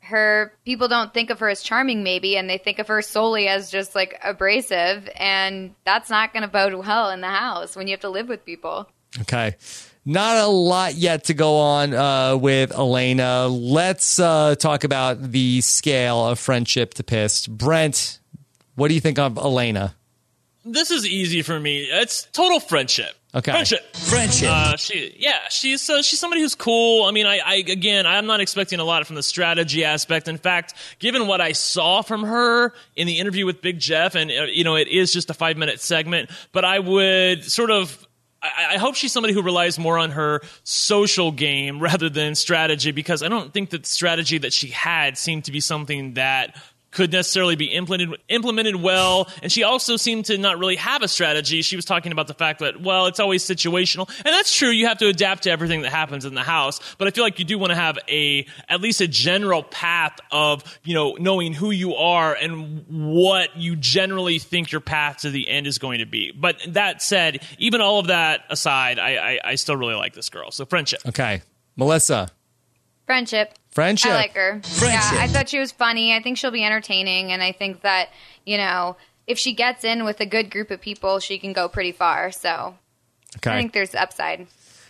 her people don't think of her as charming, maybe, and they think of her solely as just like abrasive, and that's not going to bode well in the house when you have to live with people. Okay. Not a lot yet to go on with Elena. Let's talk about the scale of friendship to pissed. Brent, what do you think of Elena? This is easy for me. It's total friendship. Okay. Friendship. She's somebody who's cool. I mean, I'm not expecting a lot from the strategy aspect. In fact, given what I saw from her in the interview with Big Jeff, and it is just a 5-minute segment, but I would sort of. I hope she's somebody who relies more on her social game rather than strategy, because I don't think that the strategy that she had seemed to be something that could necessarily be implemented well. And she also seemed to not really have a strategy. She was talking about the fact that, well, it's always situational. And that's true. You have to adapt to everything that happens in the house. But I feel like you do want to have at least a general path of, knowing who you are and what you generally think your path to the end is going to be. But that said, even all of that aside, I still really like this girl. So friendship. Okay. Melissa. Friendship. I like her. Yeah, I thought she was funny. I think she'll be entertaining. And I think that, if she gets in with a good group of people, she can go pretty far. So I think there's upside.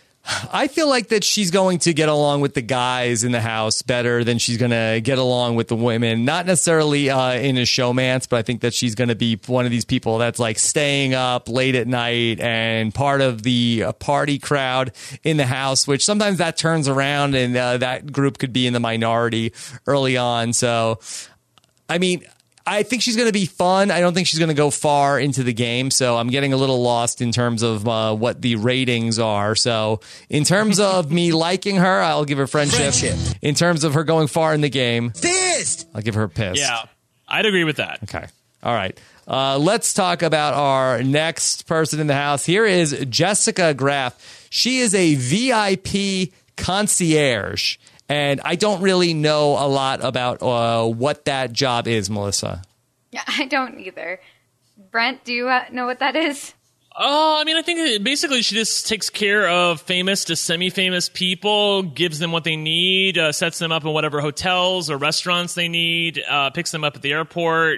I feel like that she's going to get along with the guys in the house better than she's going to get along with the women. Not necessarily in a showmance, but I think that she's going to be one of these people that's like staying up late at night and part of the party crowd in the house, which sometimes that turns around and that group could be in the minority early on. So, I mean, I think she's going to be fun. I don't think she's going to go far into the game. So I'm getting a little lost in terms of what the ratings are. So in terms of me liking her, I'll give her friendship. In terms of her going far in the game, pissed, I'll give her pissed. Yeah, I'd agree with that. Okay. All right. Let's talk about our next person in the house. Here is Jessica Graff. She is a VIP concierge. And I don't really know a lot about what that job is, Melissa. Yeah, I don't either. Brent, do you know what that is? Oh, I mean, I think basically she just takes care of famous to semi-famous people, gives them what they need, sets them up in whatever hotels or restaurants they need, picks them up at the airport.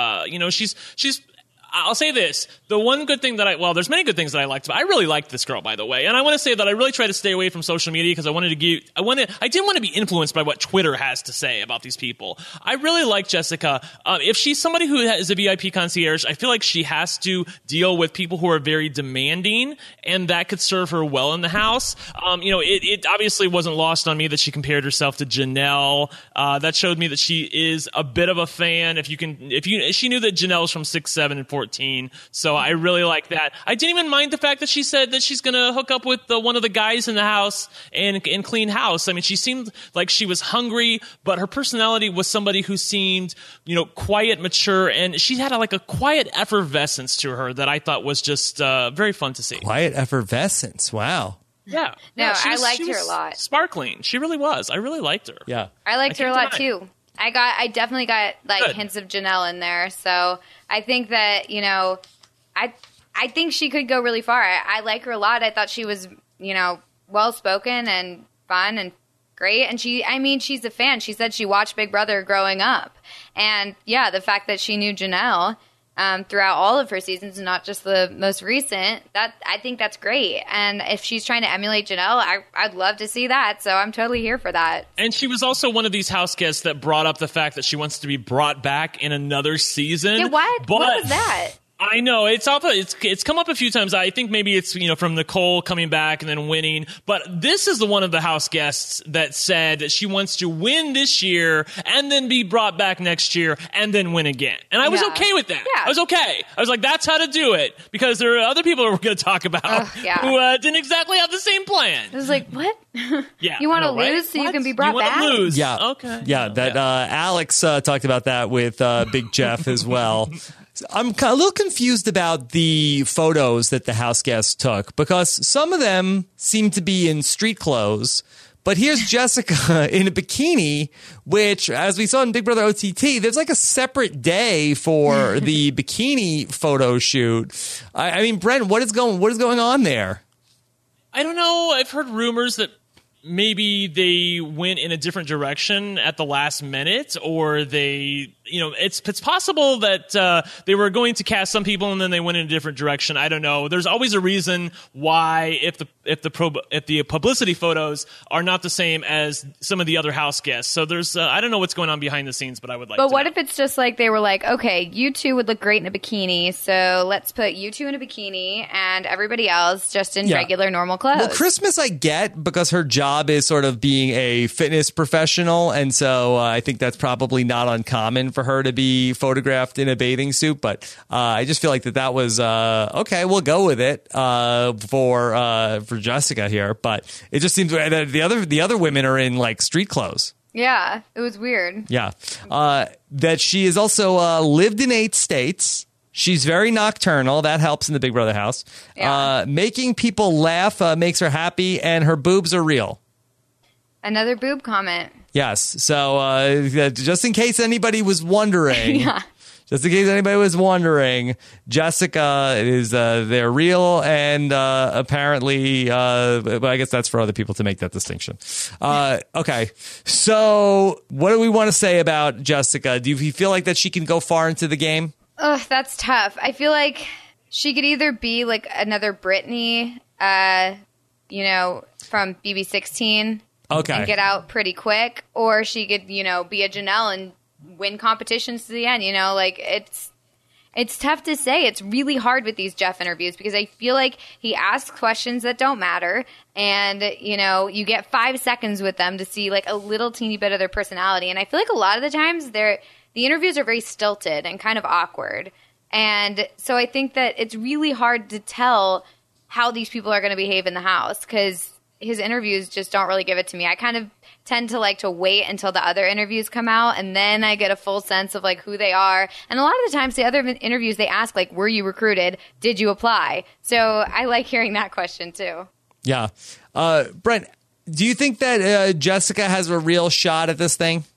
She's I'll say this. The one good thing that there's many good things that I liked, but I really liked this girl, by the way. And I want to say that I really try to stay away from social media because I didn't want to be influenced by what Twitter has to say about these people. I really like Jessica. If she's somebody who is a VIP concierge, I feel like she has to deal with people who are very demanding, and that could serve her well in the house. It obviously wasn't lost on me that she compared herself to Janelle. That showed me that she is a bit of a fan. She knew that Janelle's from 6, 7, and 14. So I really like that. I didn't even mind the fact that she said that she's going to hook up with one of the guys in the house and clean house. I mean, she seemed like she was hungry, but her personality was somebody who seemed, quiet, mature, and she had a quiet effervescence to her that I thought was just very fun to see. Quiet effervescence. Wow. Yeah. No, I liked her a lot. Sparkling. She really was. I really liked her. Yeah. I liked her a lot too. I definitely got hints of Janelle in there. So I think that, I think she could go really far. I like her a lot. I thought she was, well spoken and fun and great. And she's a fan. She said she watched Big Brother growing up. And yeah, the fact that she knew Janelle throughout all of her seasons and not just the most recent, I think that's great. And if she's trying to emulate Janelle, I'd love to see that. So I'm totally here for that. And she was also one of these house guests that brought up the fact that she wants to be brought back in another season. Yeah, what? What was that? I know it's come up a few times. I think maybe it's from Nicole coming back and then winning. But this is the one of the house guests that said that she wants to win this year and then be brought back next year and then win again. And I was okay with that. Yeah. I was okay. I was like, that's how to do it, because there are other people that we're going to talk about who didn't exactly have the same plan. I was like, what? Yeah, you want to lose so you can be brought back? You want to lose? Yeah. Okay. Yeah. Alex talked about that with Big Jeff as well. I'm a little confused about the photos that the house guests took, because some of them seem to be in street clothes. But here's Jessica in a bikini, which, as we saw in Big Brother OTT, there's a separate day for the bikini photo shoot. I mean, Brent, what is going on there? I don't know. I've heard rumors that maybe they went in a different direction at the last minute, or they, it's possible that they were going to cast some people and then they went in a different direction. I don't know. There's always a reason why if the publicity photos are not the same as some of the other house guests. So there's I don't know what's going on behind the scenes, but I would like. But to what know. if it's just like they were like, okay, you two would look great in a bikini, so let's put you two in a bikini and everybody else just in regular normal clothes. Well, Christmas I get because her job is sort of being a fitness professional, and so I think that's probably not uncommon for her to be photographed in a bathing suit. But I just feel like that was okay. We'll go with it for Jessica here. But it just seems that the other women are in like street clothes. Yeah, it was weird. Yeah, that she has also lived in 8 states. She's very nocturnal. That helps in the Big Brother house. Yeah. Making people laugh makes her happy, and her boobs are real. Another boob comment. Yes. So just in case anybody was wondering, Jessica is they're real, and apparently, but I guess that's for other people to make that distinction. Okay. So what do we want to say about Jessica? Do you feel like that she can go far into the game? Ugh, that's tough. I feel like she could either be like another Britney, from BB16. Okay. And get out pretty quick, or she could, be a Janelle and win competitions to the end. It's tough to say. It's really hard with these Jeff interviews because I feel like he asks questions that don't matter, and you get 5 seconds with them to see like a little teeny bit of their personality. And I feel like a lot of the times the interviews are very stilted and kind of awkward, and so I think that it's really hard to tell how these people are going to behave in the house because his interviews just don't really give it to me. I kind of tend to like to wait until the other interviews come out, and then I get a full sense of like who they are. And a lot of the times the other interviews they ask like, were you recruited? Did you apply? So I like hearing that question too. Yeah. Brent, do you think that Jessica has a real shot at this thing?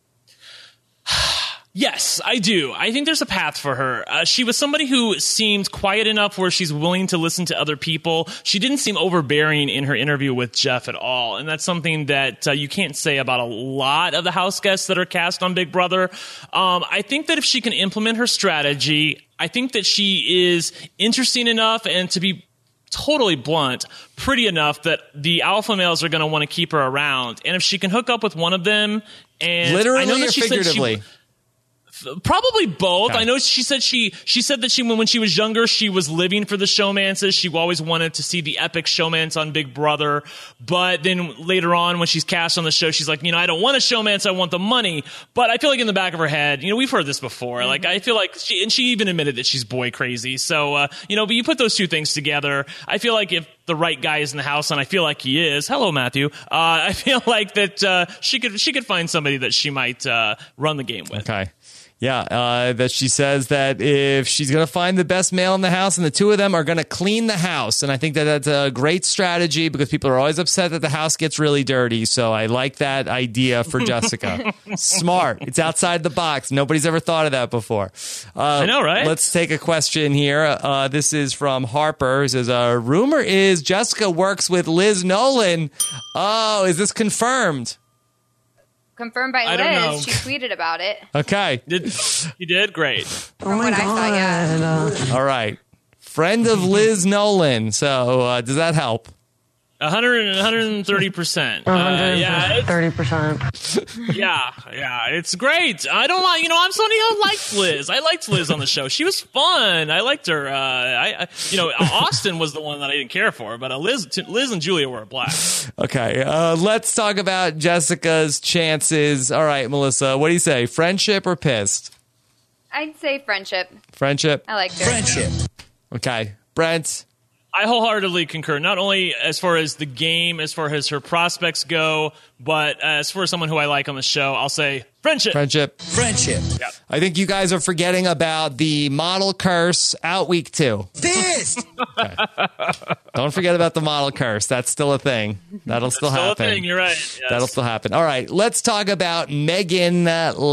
Yes, I do. I think there's a path for her. She was somebody who seemed quiet enough where she's willing to listen to other people. She didn't seem overbearing in her interview with Jeff at all. And that's something that you can't say about a lot of the house guests that are cast on Big Brother. I think that if she can implement her strategy, I think that she is interesting enough and, to be totally blunt, pretty enough that the alpha males are going to want to keep her around. And if she can hook up with one of them, and literally I know that or she figuratively? Probably both. Okay. I know she said that when she was younger, she was living for the showmances. She always wanted to see the epic showmance on Big Brother. But then later on, when she's cast on the show, she's like, I don't want a showmance. I want the money. But I feel like in the back of her head, we've heard this before. Mm-hmm. Like, I feel like she even admitted that she's boy crazy. So, but you put those two things together. I feel like if the right guy is in the house, and I feel like he is. Hello, Matthew. I feel like that she could find somebody that she might run the game with. Okay. Yeah, that she says that if she's going to find the best male in the house and the two of them are going to clean the house. And I think that that's a great strategy because people are always upset that the house gets really dirty. So I like that idea for Jessica. Smart. It's outside the box. Nobody's ever thought of that before. I know, right? Let's take a question here. This is from Harper. He says, rumor is Jessica works with Liz Nolan. Oh, is this confirmed? Confirmed by I don't know. Liz. She tweeted about it. Okay. You did? Great. From what I saw, yeah. All right. Friend of Liz Nolan. So does that help? 130%. 30%. Yeah, it's great. I don't like, I'm somebody who likes Liz. I liked Liz on the show. She was fun. I liked her. Austin was the one that I didn't care for, but Liz and Julia were a blast. Okay, let's talk about Jessica's chances. All right, Melissa, what do you say? Friendship or pissed? I'd say friendship. Friendship. I liked her. Friendship. Okay, Brent. I wholeheartedly concur, not only as far as the game, as far as her prospects go, but as for someone who I like on the show, I'll say friendship. Friendship. Yeah. I think you guys are forgetting about the model curse out week 2. Pissed. Okay. Don't forget about the model curse. That's still a thing. That'll still happen. Still a thing. You're right. Yes. That'll still happen. All right, let's talk about Megan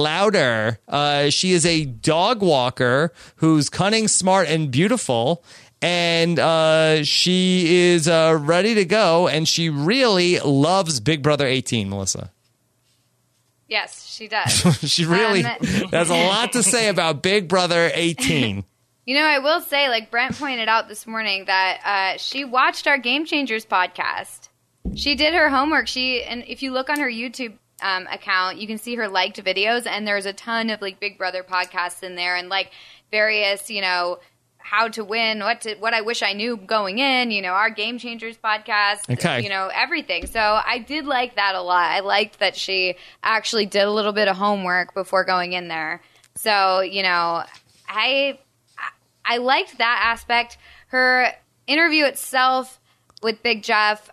Louder. She is a dog walker who's cunning, smart, and beautiful. and she is ready to go, and she really loves Big Brother 18, Melissa. Yes, she does. She really has a lot to say about Big Brother 18. You know, I will say, like Brent pointed out this morning, that she watched our Game Changers podcast. She did her homework. And if you look on her YouTube account, you can see her liked videos, and there's a ton of like Big Brother podcasts in there, and like various, you know, how to win, what I wish I knew going in, you know, our Game Changers podcast, okay. You know, everything. So I did like that a lot. I liked that she actually did a little bit of homework before going in there. So, you know, I liked that aspect. Her interview itself with Big Jeff,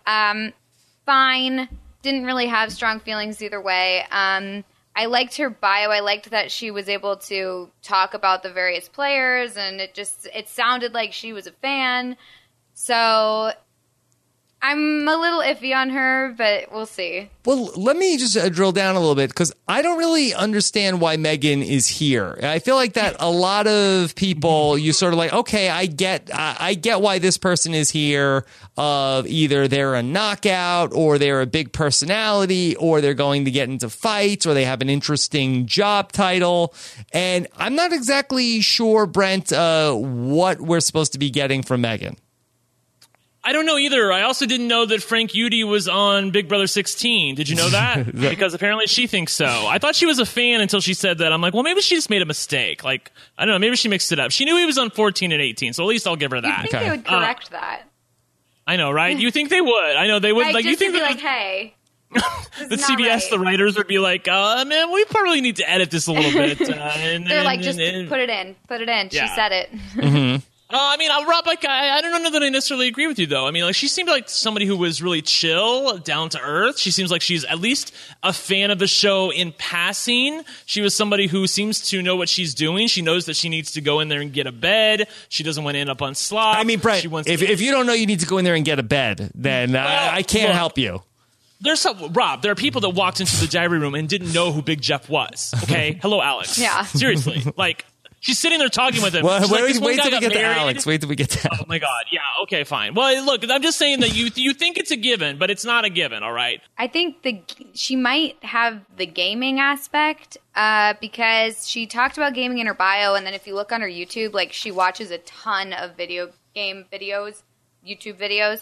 fine. Didn't really have strong feelings either way. I liked her bio. I liked that she was able to talk about the various players, and it sounded like she was a fan. So I'm a little iffy on her, but we'll see. Well, let me just drill down a little bit, because I don't really understand why Megan is here. And I feel like that a lot of people, you sort of like, okay, I get why this person is here. Either they're a knockout, or they're a big personality, or they're going to get into fights, or they have an interesting job title. And I'm not exactly sure, Brent, what we're supposed to be getting from Megan. I don't know either. I also didn't know that Frank Udy was on Big Brother 16. Did you know that? Because apparently she thinks so. I thought she was a fan until she said that. I'm like, well, maybe she just made a mistake. Like, I don't know. Maybe she mixed it up. She knew he was on 14 and 18, so at least I'll give her that. You think they would correct that? I know, right? You think they would? I know they would. Like, just you think to be that, like, hey. the CBS, right. The writers would be like, man, we probably need to edit this a little bit. They're like, just put it in. Put it in. Yeah. She said it. Mm-hmm. I mean, Rob, like, I don't know that I necessarily agree with you, though. I mean, like, she seemed like somebody who was really chill, down to earth. She seems like she's at least a fan of the show in passing. She was somebody who seems to know what she's doing. She knows that she needs to go in there and get a bed. She doesn't want to end up on slop. I mean, Brett, if you don't know you need to go in there and get a bed, then I can't help you. Rob, there are people that walked into the diary room and didn't know who Big Jeff was. Okay? Hello, Alex. Yeah. Seriously. Like, she's sitting there talking with him. Well, wait till we get to married. Alex. Wait till we get to Alex. Oh, my God. Yeah, okay, fine. Well, look, I'm just saying that you think it's a given, but it's not a given, all right? I think she might have the gaming aspect because she talked about gaming in her bio, and then if you look on her YouTube, like, she watches a ton of video game videos. YouTube videos.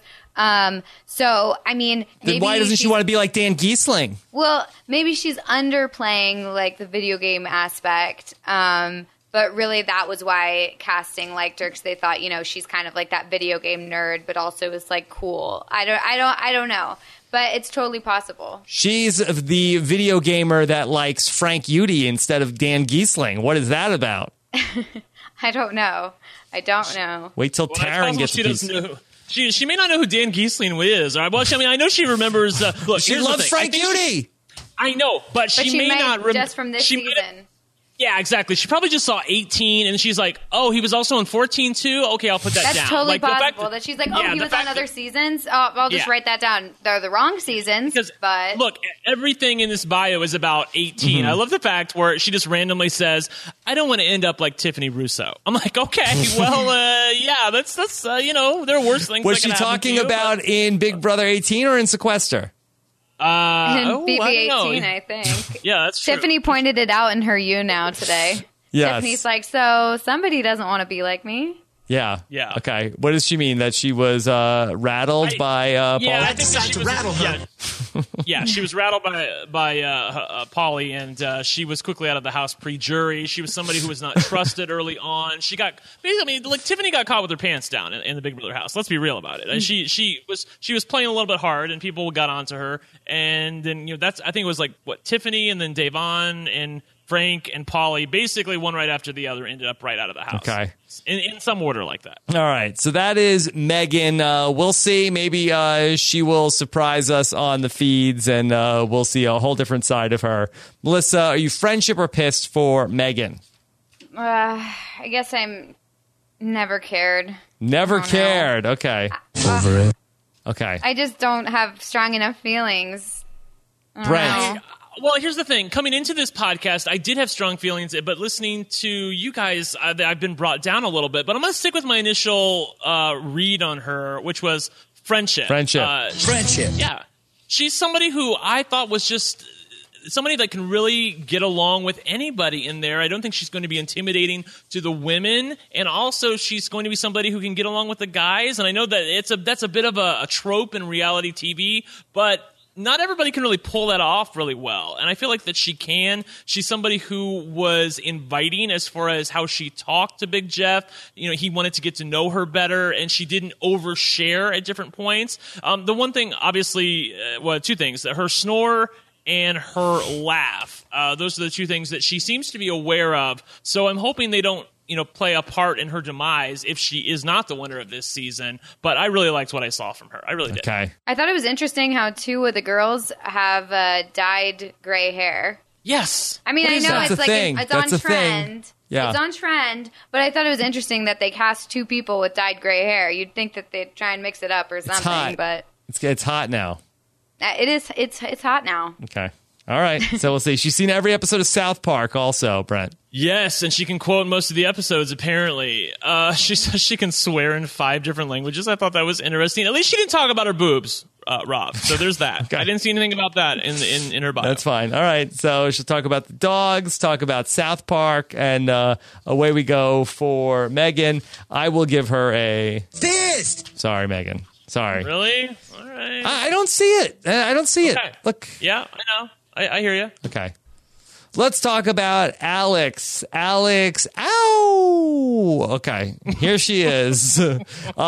So, I mean, then why doesn't she want to be like Dan Giesling? Well, maybe she's underplaying like the video game aspect. But really, that was why casting liked her, because they thought, you know, she's kind of like that video game nerd, but also is like cool. I don't know, but it's totally possible. She's the video gamer that likes Frank Udy instead of Dan Giesling. What is that about? I don't know. Wait till Taryn gets a piece. She may not know who Dan Giesling is. Well, I mean, I know she remembers. Look, she loves Frank Udy. I know, but she may not remember just from this season. Yeah, exactly. She probably just saw 18, and she's like, "Oh, he was also in 14 too. Okay, I'll put that down." That's totally possible. That she's like, "Oh, he was on other seasons. Oh, I'll just write that down. They're the wrong seasons." But look, everything in this bio is about 18. Mm-hmm. I love the fact where she just randomly says, "I don't want to end up like Tiffany Russo." I'm like, okay, well, yeah, that's you know, there are worse things. Was she talking about in Big Brother 18 or in Sequester? In BB18, I think. Yeah, that's true. Tiffany pointed it out in her You Now today. Yes. Tiffany's like, so somebody doesn't want to be like me. Yeah. Yeah. Okay. What does she mean? That she was rattled by Paulie? I decided to rattle her. Yeah, she was rattled by Paulie, and she was quickly out of the house pre-jury. She was somebody who was not trusted early on. She got basically, like, Tiffany got caught with her pants down in the Big Brother house. Let's be real about it. And she was playing a little bit hard, and people got onto her. And then, you know, I think it was like Tiffany, and then Davon and Frank and Paulie, basically one right after the other, ended up right out of the house. Okay. In some order like that. All right. So that is Megan. We'll see. Maybe she will surprise us on the feeds, and we'll see a whole different side of her. Melissa, are you friendship or pissed for Megan? I guess I'm never cared. Never cared. Know. Okay. Over it. Okay. I just don't have strong enough feelings. Brent. Well, here's the thing. Coming into this podcast, I did have strong feelings, but listening to you guys, I've been brought down a little bit. But I'm going to stick with my initial read on her, which was friendship. Friendship. Yeah. She's somebody who I thought was just somebody that can really get along with anybody in there. I don't think she's going to be intimidating to the women. And also, she's going to be somebody who can get along with the guys. And I know that that's a bit of a trope in reality TV, but not everybody can really pull that off really well. And I feel like that she can. She's somebody who was inviting as far as how she talked to Big Jeff. You know, he wanted to get to know her better, and she didn't overshare at different points. The one thing, obviously, two things. Her snore and her laugh. Those are the two things that she seems to be aware of. So I'm hoping they don't play a part in her demise if she is not the winner of this season. But I really liked what I saw from her. I really did. Okay. I thought it was interesting how 2 of the girls have dyed gray hair. Yes. I mean, I know That's it's a like thing. it's That's on a thing. trend. Yeah. It's on trend, but I thought it was interesting that they cast 2 people with dyed gray hair. You'd think that they'd try and mix it up or something, hot. but It's hot now. it is. It's hot now. Okay. All right. So we'll see. She's seen every episode of South Park also, Brent. Yes, and she can quote most of the episodes, apparently. She says she can swear in 5 different languages. I thought that was interesting. At least she didn't talk about her boobs, Rob. So there's that. Okay. I didn't see anything about that in her bio. That's fine. All right. So she'll talk about the dogs, talk about South Park, and away we go for Megan. I will give her a fist. Sorry, Megan. Sorry. Really? All right. I don't see it. I don't see it. Look. Yeah, I know. I hear you. Okay. Let's talk about Alex. Alex, ow! Okay, here she is. She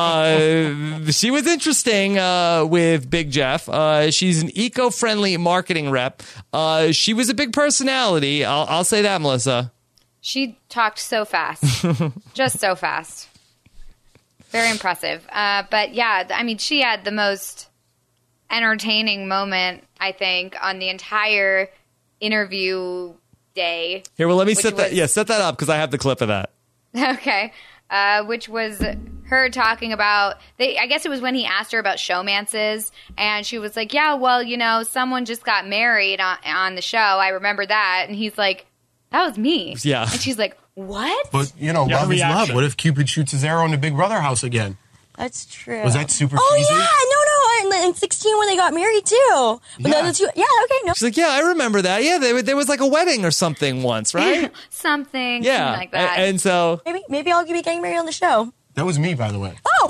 was interesting with Big Jeff. She's an eco-friendly marketing rep. She was a big personality. I'll say that, Melissa. She talked so fast. Just so fast. Very impressive. But yeah, I mean, she had the most entertaining moment, I think, on the entire interview day. Here, well, let me set that up because I have the clip of that. Okay. Which was her talking about, I guess it was when he asked her about showmances, and she was like, yeah, well, someone just got married on the show. I remember that. And he's like, that was me. Yeah. And she's like, what? But, love is love. What if Cupid shoots his arrow in the Big Brother house again? That's true. Was that super cheesy? cheesy? Yeah, no. In 16 when they got married, too. But Yeah. the two, yeah, okay, no. She's like, yeah, I remember that. Yeah, there was like a wedding or something once, right? Something like that. And so... Maybe I'll be getting married on the show. That was me, by the way. Oh!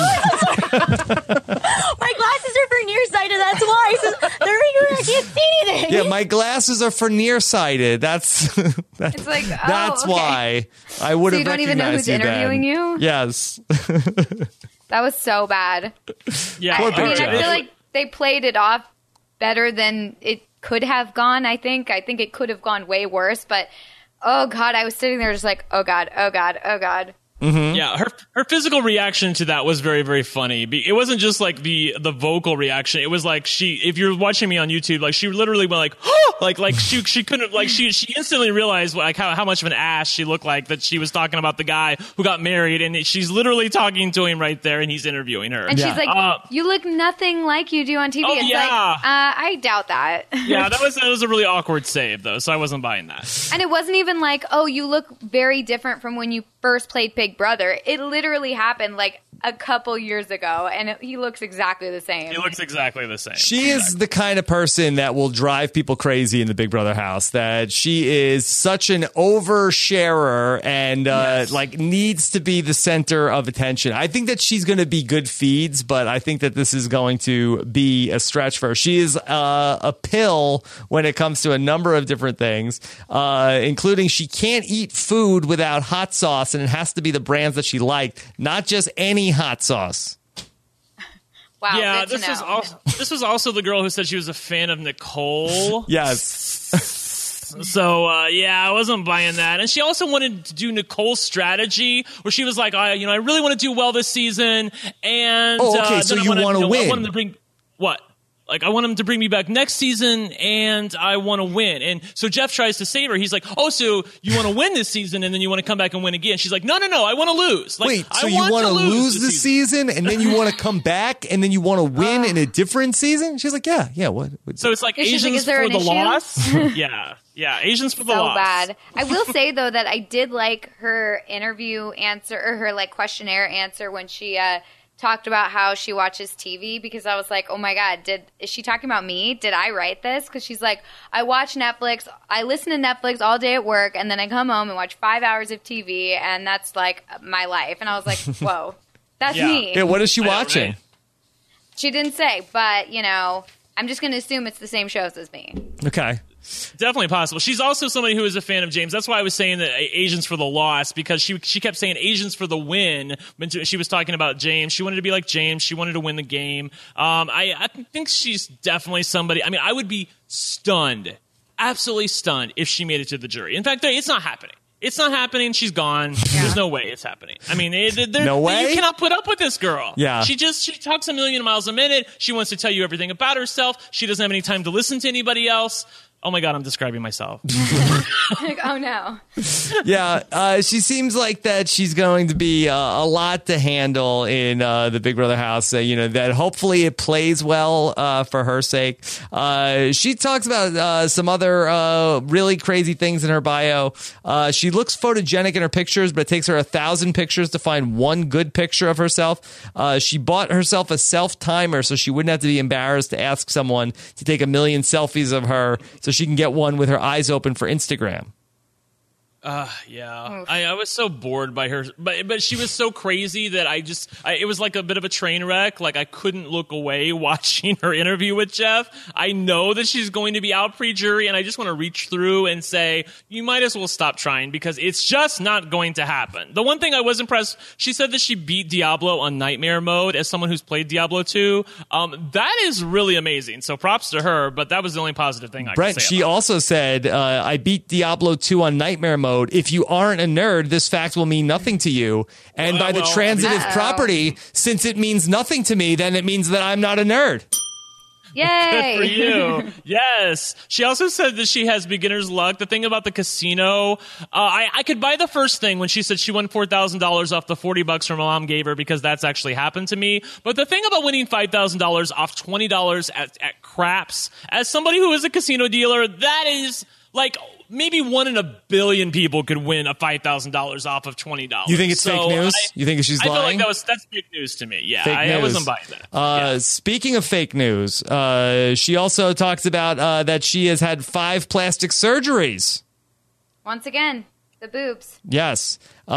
My glasses are for nearsighted, that's why. So they're regular, I can't see anything. Yeah, my glasses are for nearsighted. That's It's like, oh, that's okay. why I would So have you don't even know who's recognized you then. interviewing you? Yes. That was so bad. Yeah. Poor I mean, Big I Jeff. feel like they played it off better than it could have gone, I think. I think it could have gone way worse, but oh God, I was sitting there just like, oh God, oh God, oh God. Mm-hmm. Yeah, her physical reaction to that was very, very funny. It wasn't just like the vocal reaction. It was like if you're watching me on YouTube, like she literally went like, oh! like she couldn't, like she instantly realized like how much of an ass she looked like that she was talking about the guy who got married, and she's literally talking to him right there, and he's interviewing her. And she's like, you look nothing like you do on TV. Oh, It's yeah. like, I doubt that. Yeah, that was a really awkward save though, so I wasn't buying that. And it wasn't even like, oh, you look very different from when you first played Big Brother. It literally happened like a couple years ago, and he looks exactly the same. He looks exactly the same. She is the kind of person that will drive people crazy in the Big Brother house. That she is such an oversharer and like needs to be the center of attention. I think that she's going to be good feeds, but I think that this is going to be a stretch for her. She is a pill when it comes to a number of different things, including she can't eat food without hot sauce, and it has to be the brands that she liked, not just any hot sauce. Wow, yeah, good to know. this was also the girl who said she was a fan of Nicole. Yes. So, I wasn't buying that. And she also wanted to do Nicole's strategy, where she was like, I really want to do well this season. And so you want to win. I wanted to bring what? Like, I want him to bring me back next season, and I want to win. And so Jeff tries to save her. He's like, oh, so you want to win this season, and then you want to come back and win again. She's like, no, I want to lose. Like, Wait, so you want to lose the season, and then you want to come back, and then you want to win in a different season? She's like, yeah, what? So it's like Asians for the loss? Yeah, Asians for the loss. So bad. I will say, though, that I did like her interview answer, or her, like, questionnaire answer when she talked about how she watches TV, because I was like, oh my God, is she talking about me? Did I write this? Because she's like, I watch Netflix, I listen to Netflix all day at work, and then I come home and watch 5 hours of TV, and that's like my life. And I was like, whoa, that's me. Yeah, what is she watching? Right. She didn't say, but, I'm just going to assume it's the same shows as me. Okay. Definitely possible. She's also somebody who is a fan of James. That's why I was saying that Asians for the loss, because she kept saying Asians for the win when she was talking about James. She wanted to be like James. She wanted to win the game. I think she's definitely somebody. I mean, I would be stunned, absolutely stunned, if she made it to the jury. In fact, it's not happening. It's not happening. She's gone. Yeah. There's no way it's happening. I mean, no way? You cannot put up with this girl. Yeah. She talks a million miles a minute. She wants to tell you everything about herself. She doesn't have any time to listen to anybody else. Oh my God, I'm describing myself. Like, oh no. Yeah, she seems like that she's going to be a lot to handle in the Big Brother house. That hopefully it plays well for her sake. She talks about some other really crazy things in her bio. She looks photogenic in her pictures, but it takes her 1,000 pictures to find one good picture of herself. She bought herself a self-timer so she wouldn't have to be embarrassed to ask someone to take 1 million selfies of her, so she can get one with her eyes open for Instagram. Yeah. I was so bored by her, but she was so crazy that it was like a bit of a train wreck. Like, I couldn't look away watching her interview with Jeff. I know that she's going to be out pre-jury, and I just want to reach through and say, you might as well stop trying, because it's just not going to happen. The one thing I was impressed, she said that she beat Diablo on Nightmare Mode as someone who's played Diablo 2. That is really amazing. So props to her, but that was the only positive thing I could say. She also said, I beat Diablo 2 on Nightmare Mode. If you aren't a nerd, this fact will mean nothing to you. And by the transitive property, since it means nothing to me, then it means that I'm not a nerd. Yay! Good for you. Yes. She also said that she has beginner's luck. The thing about the casino, I could buy the first thing when she said she won $4,000 off the $40 her mom gave her, because that's actually happened to me. But the thing about winning $5,000 off $20 at craps, as somebody who is a casino dealer, that is like maybe 1 in a billion people could win a $5,000 off of $20. You think it's fake news? You think she's lying? I feel like that's fake news to me. Yeah, I wasn't buying that. Speaking of fake news, she also talks about that she has had 5 plastic surgeries. Once again, the boobs. Yes.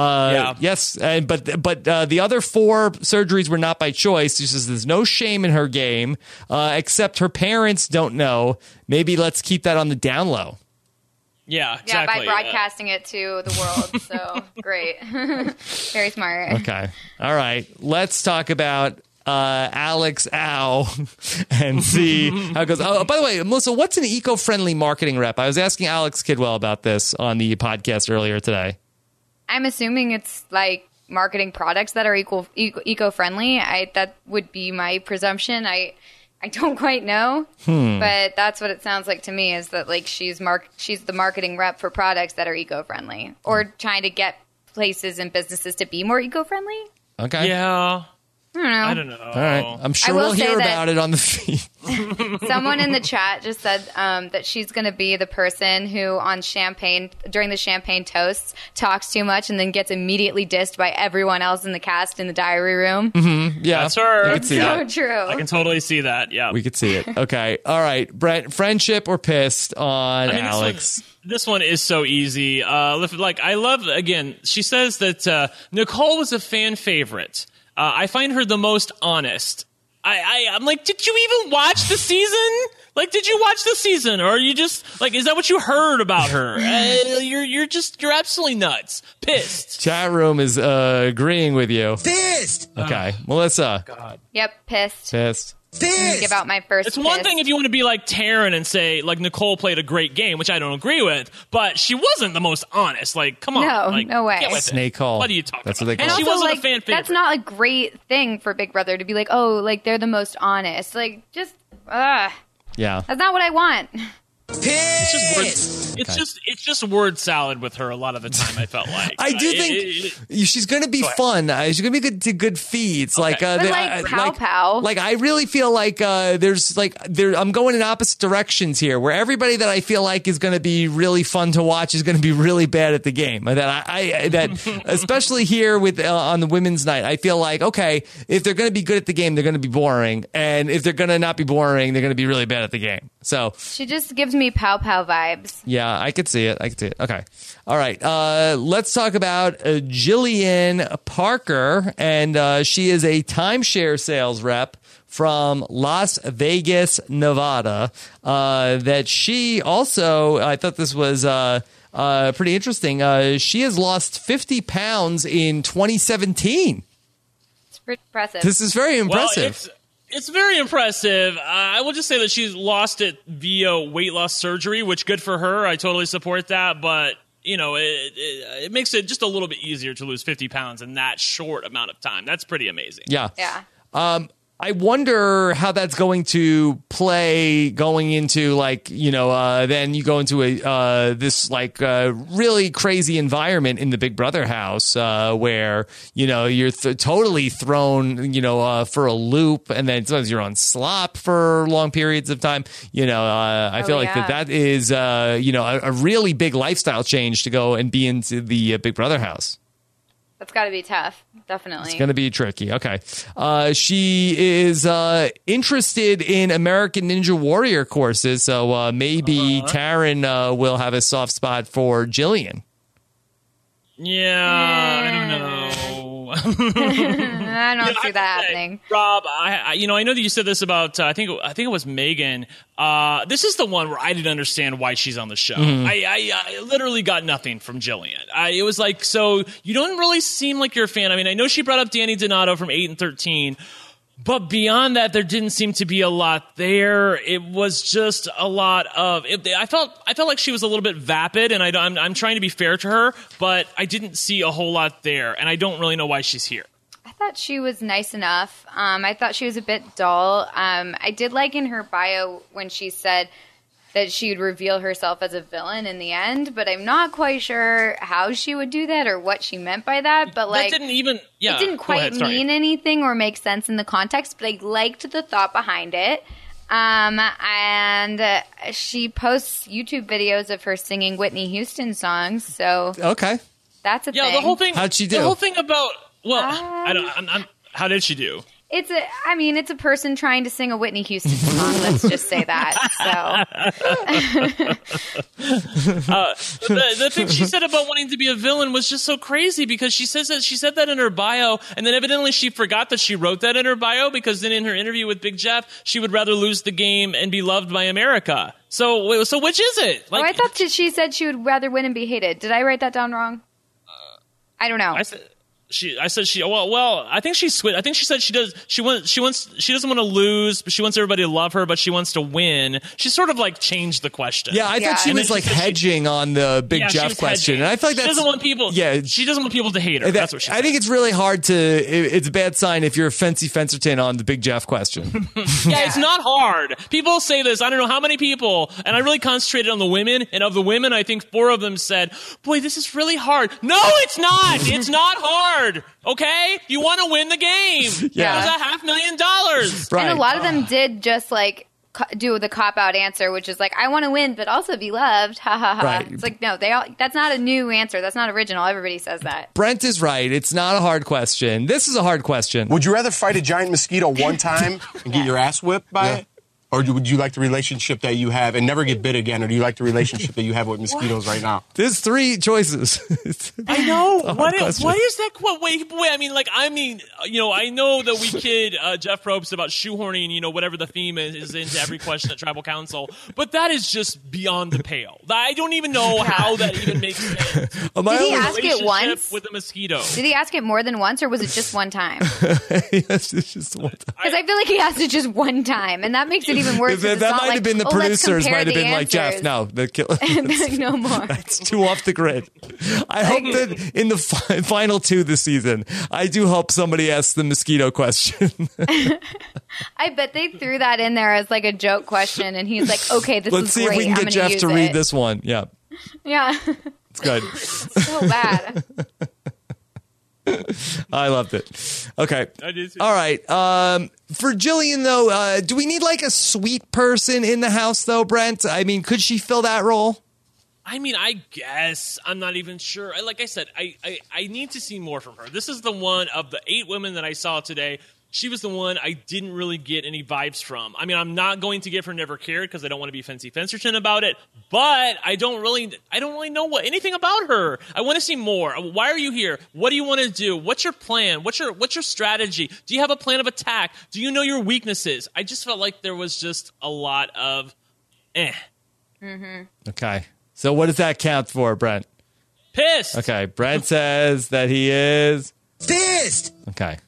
Yes. But the other 4 surgeries were not by choice. She says there's no shame in her game, except her parents don't know. Maybe let's keep that on the down low. Yeah, exactly. Yeah, by broadcasting it to the world. So great. Very smart. Okay. All right. Let's talk about Alex Au and see how it goes. Oh, by the way, Melissa, what's an eco-friendly marketing rep? I was asking Alex Kidwell about this on the podcast earlier today. I'm assuming it's like marketing products that are eco-friendly. That would be my presumption. I don't quite know, but that's what it sounds like to me, is that like she's the marketing rep for products that are eco-friendly, or trying to get places and businesses to be more eco-friendly. Okay. Yeah. I don't know. All right. I'm sure we'll hear about it on the feed. Someone in the chat just said that she's going to be the person who during the champagne toasts talks too much and then gets immediately dissed by everyone else in the cast in the diary room. Mm-hmm. Yeah. That's her. It's so true. I can totally see that. Yeah. We could see it. Okay. All right. Brent, friendship or pissed on Alex? This one is so easy. I love, again, she says that Nicole was a fan favorite. I find her the most honest. I'm like, did you even watch the season? Like, did you watch the season? Or are you just, like, is that what you heard about her? You're absolutely nuts. Pissed. Chat room is agreeing with you. Pissed! Okay. Melissa. God. Yep, pissed. Pissed. Give out my first. It's one thing if you want to be like Taryn and say, like, Nicole played a great game, which I don't agree with, but she wasn't the most honest. Like, come on. No, like, no way. Get with Snake it. hole. What are you talking That's about? what they call and it. she wasn't like, a fan favorite. That's not a great thing for Big Brother to be like, oh, like, they're the most honest. Like, just Yeah. That's not what I want. It's just word salad with her a lot of the time. I felt like I do think she's going to be fun. She's going to be good feeds. Okay. Like, pow. Like I really feel like I'm going in opposite directions here, where everybody that I feel like is going to be really fun to watch is going to be really bad at the game. That especially here with on the women's night, I feel like, okay, if they're going to be good at the game, they're going to be boring, and if they're going to not be boring, they're going to be really bad at the game. So she just gives me pow vibes. Yeah, I could see it. Okay. All right. Let's talk about Jillian Parker. And she is a timeshare sales rep from Las Vegas, Nevada. That she also, I thought this was pretty interesting. She has lost 50 pounds in 2017. It's pretty impressive. This is very impressive. Well, it's very impressive. I will just say that she's lost it via weight loss surgery, which good for her. I totally support that. But, it makes it just a little bit easier to lose 50 pounds in that short amount of time. That's pretty amazing. Yeah. Yeah. I wonder how that's going to play going into then you go into this really crazy environment in the Big Brother house where you're totally thrown for a loop, and then sometimes you're on slop for long periods of time. I feel like that is a really big lifestyle change to go and be into the Big Brother house. That's got to be tough. Definitely. It's going to be tricky. Okay. She is interested in American Ninja Warrior courses, so maybe Karen will have a soft spot for Jillian. Yeah, I don't know. I don't see that happening. Rob, I know that you said this about I think it was Megan. This is the one where I didn't understand why she's on the show. Mm-hmm. I literally got nothing from Jillian. It was like, so you don't really seem like you're a fan. I mean, I know she brought up Danny Donato from 8 and 13. But beyond that, there didn't seem to be a lot there. It was just a lot of. I felt like she was a little bit vapid, and I'm trying to be fair to her, but I didn't see a whole lot there, and I don't really know why she's here. I thought she was nice enough. I thought she was a bit dull. I did like in her bio when she said that she would reveal herself as a villain in the end, but I'm not quite sure how she would do that or what she meant by that. But that didn't even, it didn't quite mean anything or make sense in the context. But I liked the thought behind it. And she posts YouTube videos of her singing Whitney Houston songs. So okay, that's a thing. Yeah, the whole thing. How'd she do? The whole thing about how did she do? It's a person trying to sing a Whitney Houston song. Let's just say that. So, the thing she said about wanting to be a villain was just so crazy because she said that in her bio, and then evidently she forgot that she wrote that in her bio because then in her interview with Big Jeff, she would rather lose the game and be loved by America. So which is it? I thought she said she would rather win and be hated. Did I write that down wrong? I don't know. I think she switched. I think she said she doesn't want to lose, but she wants everybody to love her, but she wants to win. She sort of changed the question. Yeah, I thought she was hedging on the Big Jeff question. And I feel like she doesn't want people. Yeah, she doesn't want people to hate her. That's what she said. I think it's really hard to. It's a bad sign if you're Fancy Fencerton on the Big Jeff question. Yeah, it's not hard. People say this. I don't know how many people, and I really concentrated on the women. And of the women, I think 4 of them said, "Boy, this is really hard." No, it's not. It's not hard. Okay, you want to win the game. Yeah, it was $500,000. Right. And a lot of them did just do the cop out answer, which is I want to win, but also be loved. Ha ha ha. Right. It's no, that's not a new answer. That's not original. Everybody says that. Brent is right. It's not a hard question. This is a hard question. Would you rather fight a giant mosquito one time and get your ass whipped by it? Or would you like the relationship that you have and never get bit again? Or do you like the relationship that you have with mosquitoes right now? There's 3 choices. I know. Why is that? Wait. I mean, I know that we kid Jeff Probst about shoehorning, whatever the theme is into every question at Tribal Council. But that is just beyond the pale. I don't even know how that even makes sense. Did he ask it once? With a mosquito. Did he ask it more than once, or was it just one time? Yes, it's just one time. Because I feel like he asked it just one time, and that makes it it even worse. That might have been the producers. Might have been like, Jeff, no, no more. That's too off the grid. I hope that in the final 2 this season, I do hope somebody asks the mosquito question. I bet they threw that in there as like a joke question, and he's like, "Okay, this Let's is see great. if we can I'm get Jeff to read it." this one. Yeah, Yeah, it's good. so bad. I loved it. Okay. I did too. All right. For Jillian, though, do we need like a sweet person in the house, though, Brent? I mean, could she fill that role? I mean, I guess. I'm not even sure. Like I said, I need to see more from her. This is the one of the 8 women that I saw today. She was the one I didn't really get any vibes from. I mean, I'm not going to give her Never Cared because I don't want to be Fancy Fencerton about it. But I don't really know anything about her. I want to see more. Why are you here? What do you want to do? What's your plan? What's your strategy? Do you have a plan of attack? Do you know your weaknesses? I just felt like there was just a lot of Okay. So what does that count for, Brent? pissed. Okay. Brent says that he is Pissed! okay.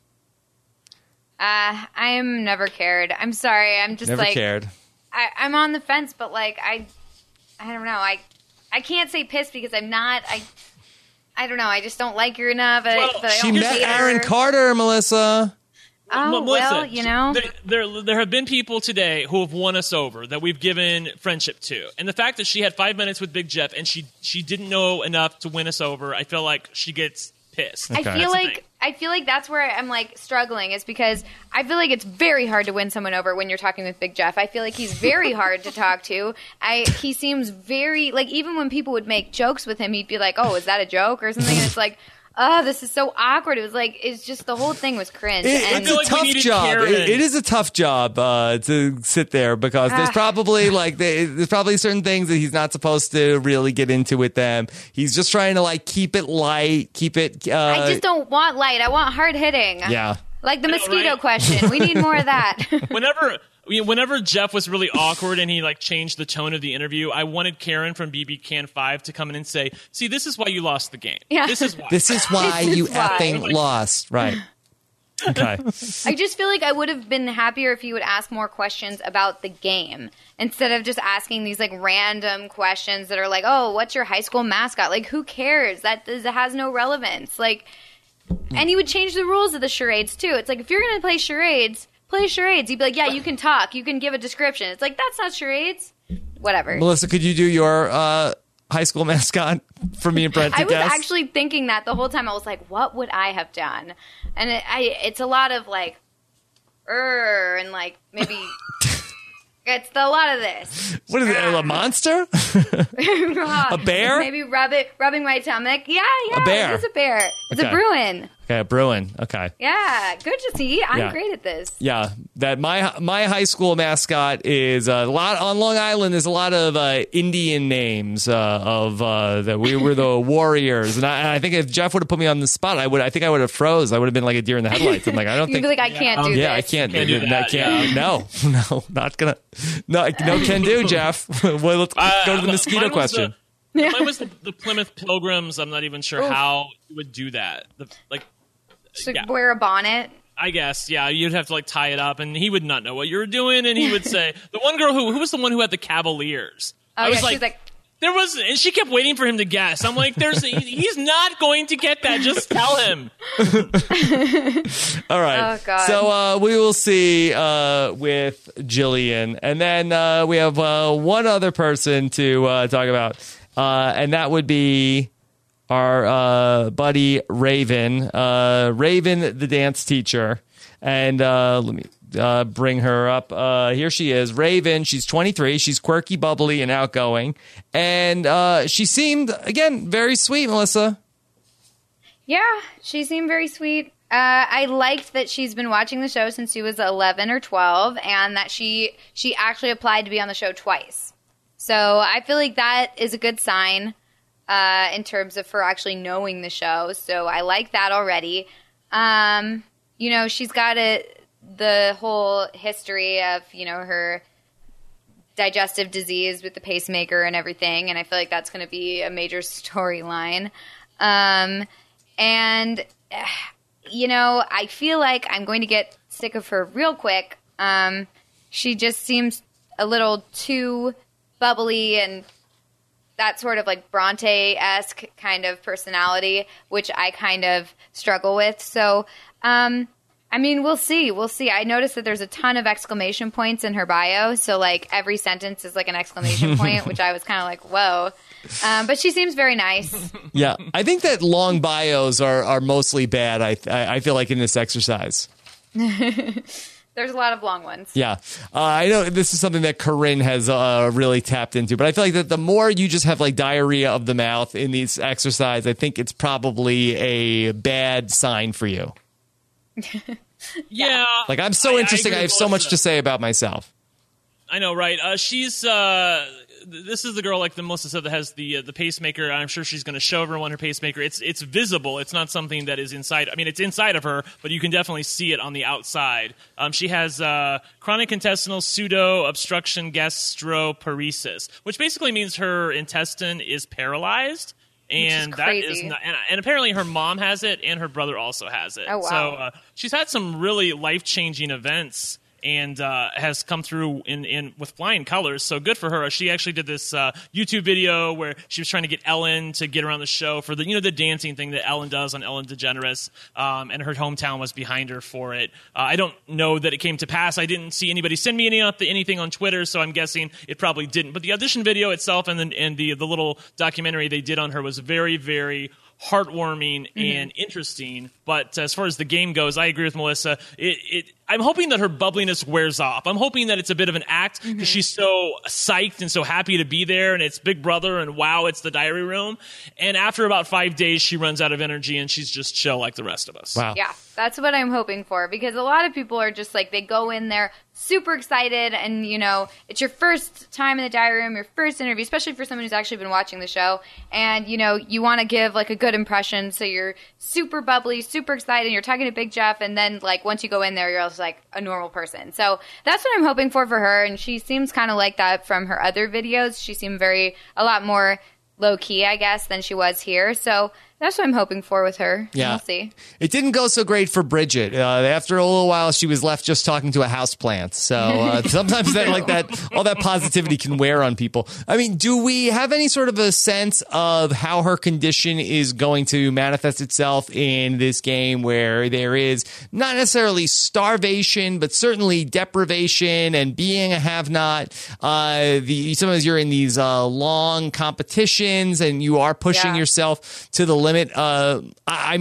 I am Never Cared. I'm sorry. I'm just Never like cared. I'm on the fence, but like I don't know. I can't say pissed because I'm not. I don't know. I just don't like her enough. But I She don't met hate Aaron her. Carter, Melissa. Oh, Melissa, well, you know. there have been people today who have won us over that we've given friendship to, and the fact that she had 5 minutes with Big Jeff and she didn't know enough to win us over, I feel like she gets pissed. I feel like that's where I'm like struggling is because I feel like it's very hard to win someone over when you're talking with Big Jeff. I feel like he's very hard to talk to. He seems very like even when people would make jokes with him, he'd be like, "Oh, is that a joke?" or something. And it's like, oh, this is so awkward. It was like it's just the whole thing was cringe. It's a tough job. It is a tough job to sit there because there's probably there's probably certain things that he's not supposed to really get into with them. He's just trying to like keep it light, keep it. I just don't want light. I want hard hitting. Yeah, like the mosquito right? question. We need more of that. Whenever Jeff was really awkward and he like changed the tone of the interview, I wanted Karen from BB Can 5 to come in and say, "See, this is why you lost the game. Yeah. This is why. This is why you effing lost." Right. Okay. I just feel like I would have been happier if you would ask more questions about the game instead of just asking these like random questions that are like, "Oh, what's your high school mascot?" Like, who cares? That has no relevance. Like, and you would change the rules of the charades too. It's like if you're going to play charades. Play charades. You'd be like, yeah, you can talk. You can give a description. It's like, that's not charades. Whatever. Melissa, could you do your high school mascot for me and Brent to I was guess? actually thinking that the whole time. I was like, what would I have done? And it's a lot of like, and like maybe... It's a lot of this. What is it? A monster? A bear? Maybe rubbing my stomach. Yeah. A bear. It's a bear. It's Okay. a Bruin. Okay, Bruin. Okay. Yeah, good to see. I'm Yeah. great at this. Yeah, that my high school mascot is a lot on Long Island. There's a lot of Indian names that we were the Warriors, and I think if Jeff would have put me on the spot, I think I would have froze. I would have been like a deer in the headlights. I'm like, I don't You'd think. be like, I can't do this. Yeah, I can't do that. I can't. yeah. No, not gonna. No, can do, Jeff. Well, let's go to the mosquito mine was question. Mine was the Plymouth Pilgrims. I'm not even sure how you would do that. So wear a bonnet. I guess, yeah, you'd have to like tie it up, and he would not know what you were doing, and he would say, the one girl who was the one who had the Cavaliers. Oh, I was yeah, like, she's like, there was, and she kept waiting for him to guess. I'm like, he's not going to get that. Just tell him. All right. Oh, God. So we will see with Jillian, and then we have one other person to talk about, and that would be our buddy Raven, Raven, the dance teacher. And let me bring her up. Here she is, Raven. She's 23. She's quirky, bubbly, and outgoing. And she seemed, again, very sweet, Melissa. yeah, she seemed very sweet. I liked that she's been watching the show since she was 11 or 12, and that she actually applied to be on the show twice. So I feel like that is a good sign. In terms of her actually knowing the show. So I like that already. She's got the whole history of, her digestive disease with the pacemaker and everything. And I feel like that's going to be a major storyline. I feel like I'm going to get sick of her real quick. she just seems a little too bubbly and that sort of like Bronte-esque kind of personality, which I kind of struggle with. So, I mean, we'll see. We'll see. I noticed that there's a ton of exclamation points in her bio. So, like, every sentence is like an exclamation point, which I was kind of like, whoa. But she seems very nice. Yeah. I think that long bios are mostly bad, I feel like, in this exercise. There's a lot of long ones. Yeah. I know this is something that Corinne has really tapped into, but I feel like that the more you just have like diarrhea of the mouth in these exercise, I think it's probably a bad sign for you. Yeah. Like, I'm so interesting. I have so much to say about myself. I know, right? She's this is the girl, like the Melissa said, that has the pacemaker. I'm sure she's going to show everyone her pacemaker. It's visible. It's not something that is inside. I mean, it's inside of her, but you can definitely see it on the outside. She has chronic intestinal pseudo obstruction gastroparesis, which basically means her intestine is paralyzed. And that is not, and apparently her mom has it, and her brother also has it. Oh, wow. So she's had some really life-changing events, and has come through in with flying colors. So good for her. She actually did this YouTube video where she was trying to get Ellen to get her on the show for the dancing thing that Ellen does on Ellen DeGeneres, and her hometown was behind her for it. I don't know that it came to pass. I didn't see anybody send me anything on Twitter, so I'm guessing it probably didn't. But the audition video itself and the little documentary they did on her was very, very heartwarming and interesting. But as far as the game goes, I agree with Melissa. I'm hoping that her bubbliness wears off. I'm hoping that it's a bit of an act because she's so psyched and so happy to be there, and it's Big Brother, and wow, it's the diary room. And after about 5 days, she runs out of energy, and she's just chill like the rest of us. Wow. Yeah, that's what I'm hoping for, because a lot of people are just like, they go in there super excited, and, it's your first time in the diary room, your first interview, especially for someone who's actually been watching the show, and, you want to give, like, a good impression, so you're super bubbly, super excited, you're talking to Big Jeff, and then, like, once you go in there, you're also like a normal person. So that's what I'm hoping for her, and she seems kind of like that from her other videos. She seemed a lot more low-key, I guess, than she was here. So that's what I'm hoping for with her. Yeah. We'll see. It didn't go so great for Bridget. After a little while, she was left just talking to a houseplant. So sometimes all that positivity can wear on people. I mean, do we have any sort of a sense of how her condition is going to manifest itself in this game, where there is not necessarily starvation, but certainly deprivation and being a have-not? Sometimes you're in these long competitions and you are pushing yourself to the limit. I'm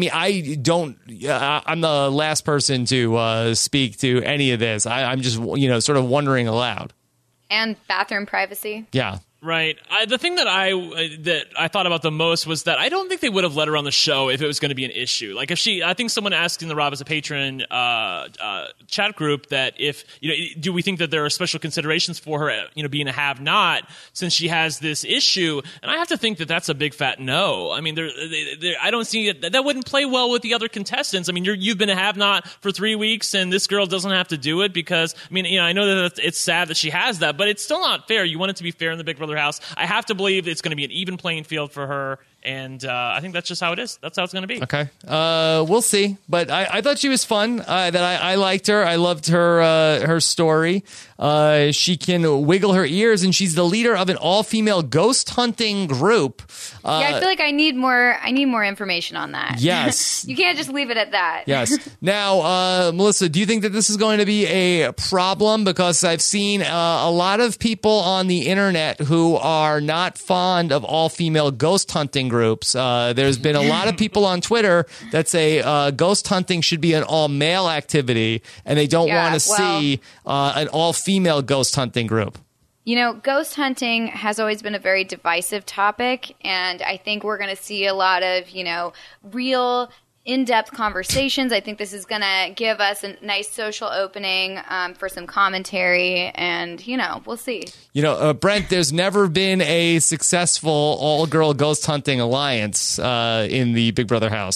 the last person to speak to any of this. I'm just, sort of wondering aloud. And bathroom privacy. Yeah. Right. The thing that I thought about the most was that I don't think they would have let her on the show if it was going to be an issue. Like I think someone asked in the Rob as a Patron chat group that if, do we think that there are special considerations for her, being a have-not since she has this issue? And I have to think that that's a big fat no. I mean, I don't see it. That wouldn't play well with the other contestants. I mean, you've been a have-not for 3 weeks, and this girl doesn't have to do it because, I know that it's sad that she has that, but it's still not fair. You want it to be fair in the Big Brother house. I have to believe it's going to be an even playing field for her, and I think that's just how it is. That's how it's going to be. Okay. We'll see. But I thought she was fun. I liked her. I loved her story. She can wiggle her ears, and she's the leader of an all-female ghost hunting group. I feel like I need more information on that. Yes. You can't just leave it at that. Yes. Now, Melissa, do you think that this is going to be a problem? Because I've seen a lot of people on the internet who are not fond of all-female ghost hunting groups. There's been a lot of people on Twitter that say ghost hunting should be an all-male activity, and they don't want to see an all-female ghost hunting group. Ghost hunting has always been a very divisive topic, and I think we're going to see a lot of, real in-depth conversations. I think this is going to give us a nice social opening for some commentary, and, we'll see. Brent, there's never been a successful all-girl ghost hunting alliance in the Big Brother house.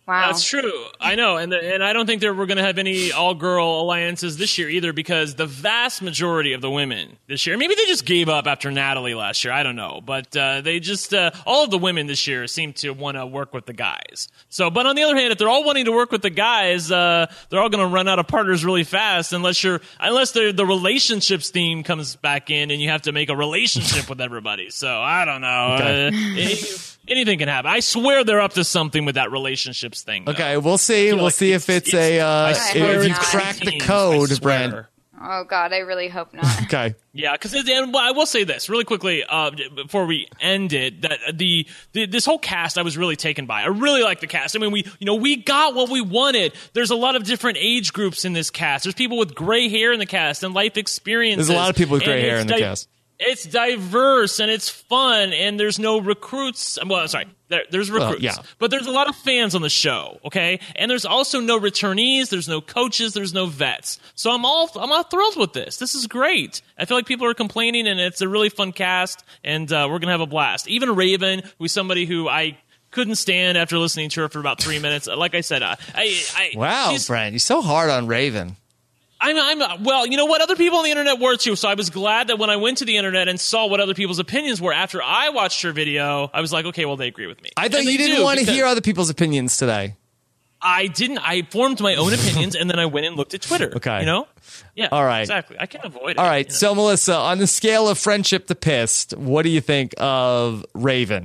Wow. That's true. I know. And I don't think that we're going to have any all-girl alliances this year either, because the vast majority of the women this year, maybe they just gave up after Natalie last year. I don't know. But they just, all of the women this year seem to want to work with the guys. So, but on the other hand, if they're all wanting to work with the guys, they're all going to run out of partners really fast unless the relationships theme comes back in and you have to make a relationship with everybody. So I don't know. Okay. Anything can happen. I swear they're up to something with that relationships thing. Though. Okay, we'll see. We'll see if it's if you crack the code, Brent. Oh, God, I really hope not. Okay. Yeah, because I will say this really quickly before we end it, that this whole cast I was really taken by. I really like the cast. I mean, we got what we wanted. There's a lot of different age groups in this cast. There's people with gray hair in the cast and life experiences. There's a lot of people with gray hair in the cast. It's diverse and it's fun, and there's no recruits. Well, sorry, there's recruits, but there's a lot of fans on the show. Okay, and there's also no returnees. There's no coaches. There's no vets. So I'm all thrilled with this. This is great. I feel like people are complaining, and it's a really fun cast, and we're gonna have a blast. Even Raven, who's somebody who I couldn't stand after listening to her for about 3 minutes. Like I said, wow, Brent, you're so hard on Raven. Well, you know what? Other people on the internet were too. So I was glad that when I went to the internet and saw what other people's opinions were after I watched her video, I was like, okay, well, they agree with me. I thought you didn't want to hear other people's opinions today. I didn't. I formed my own opinions, and then I went and looked at Twitter. Okay. You know? Yeah. All right. Exactly. I can't avoid it. All right. You know? So, Melissa, on the scale of friendship to pissed, what do you think of Raven?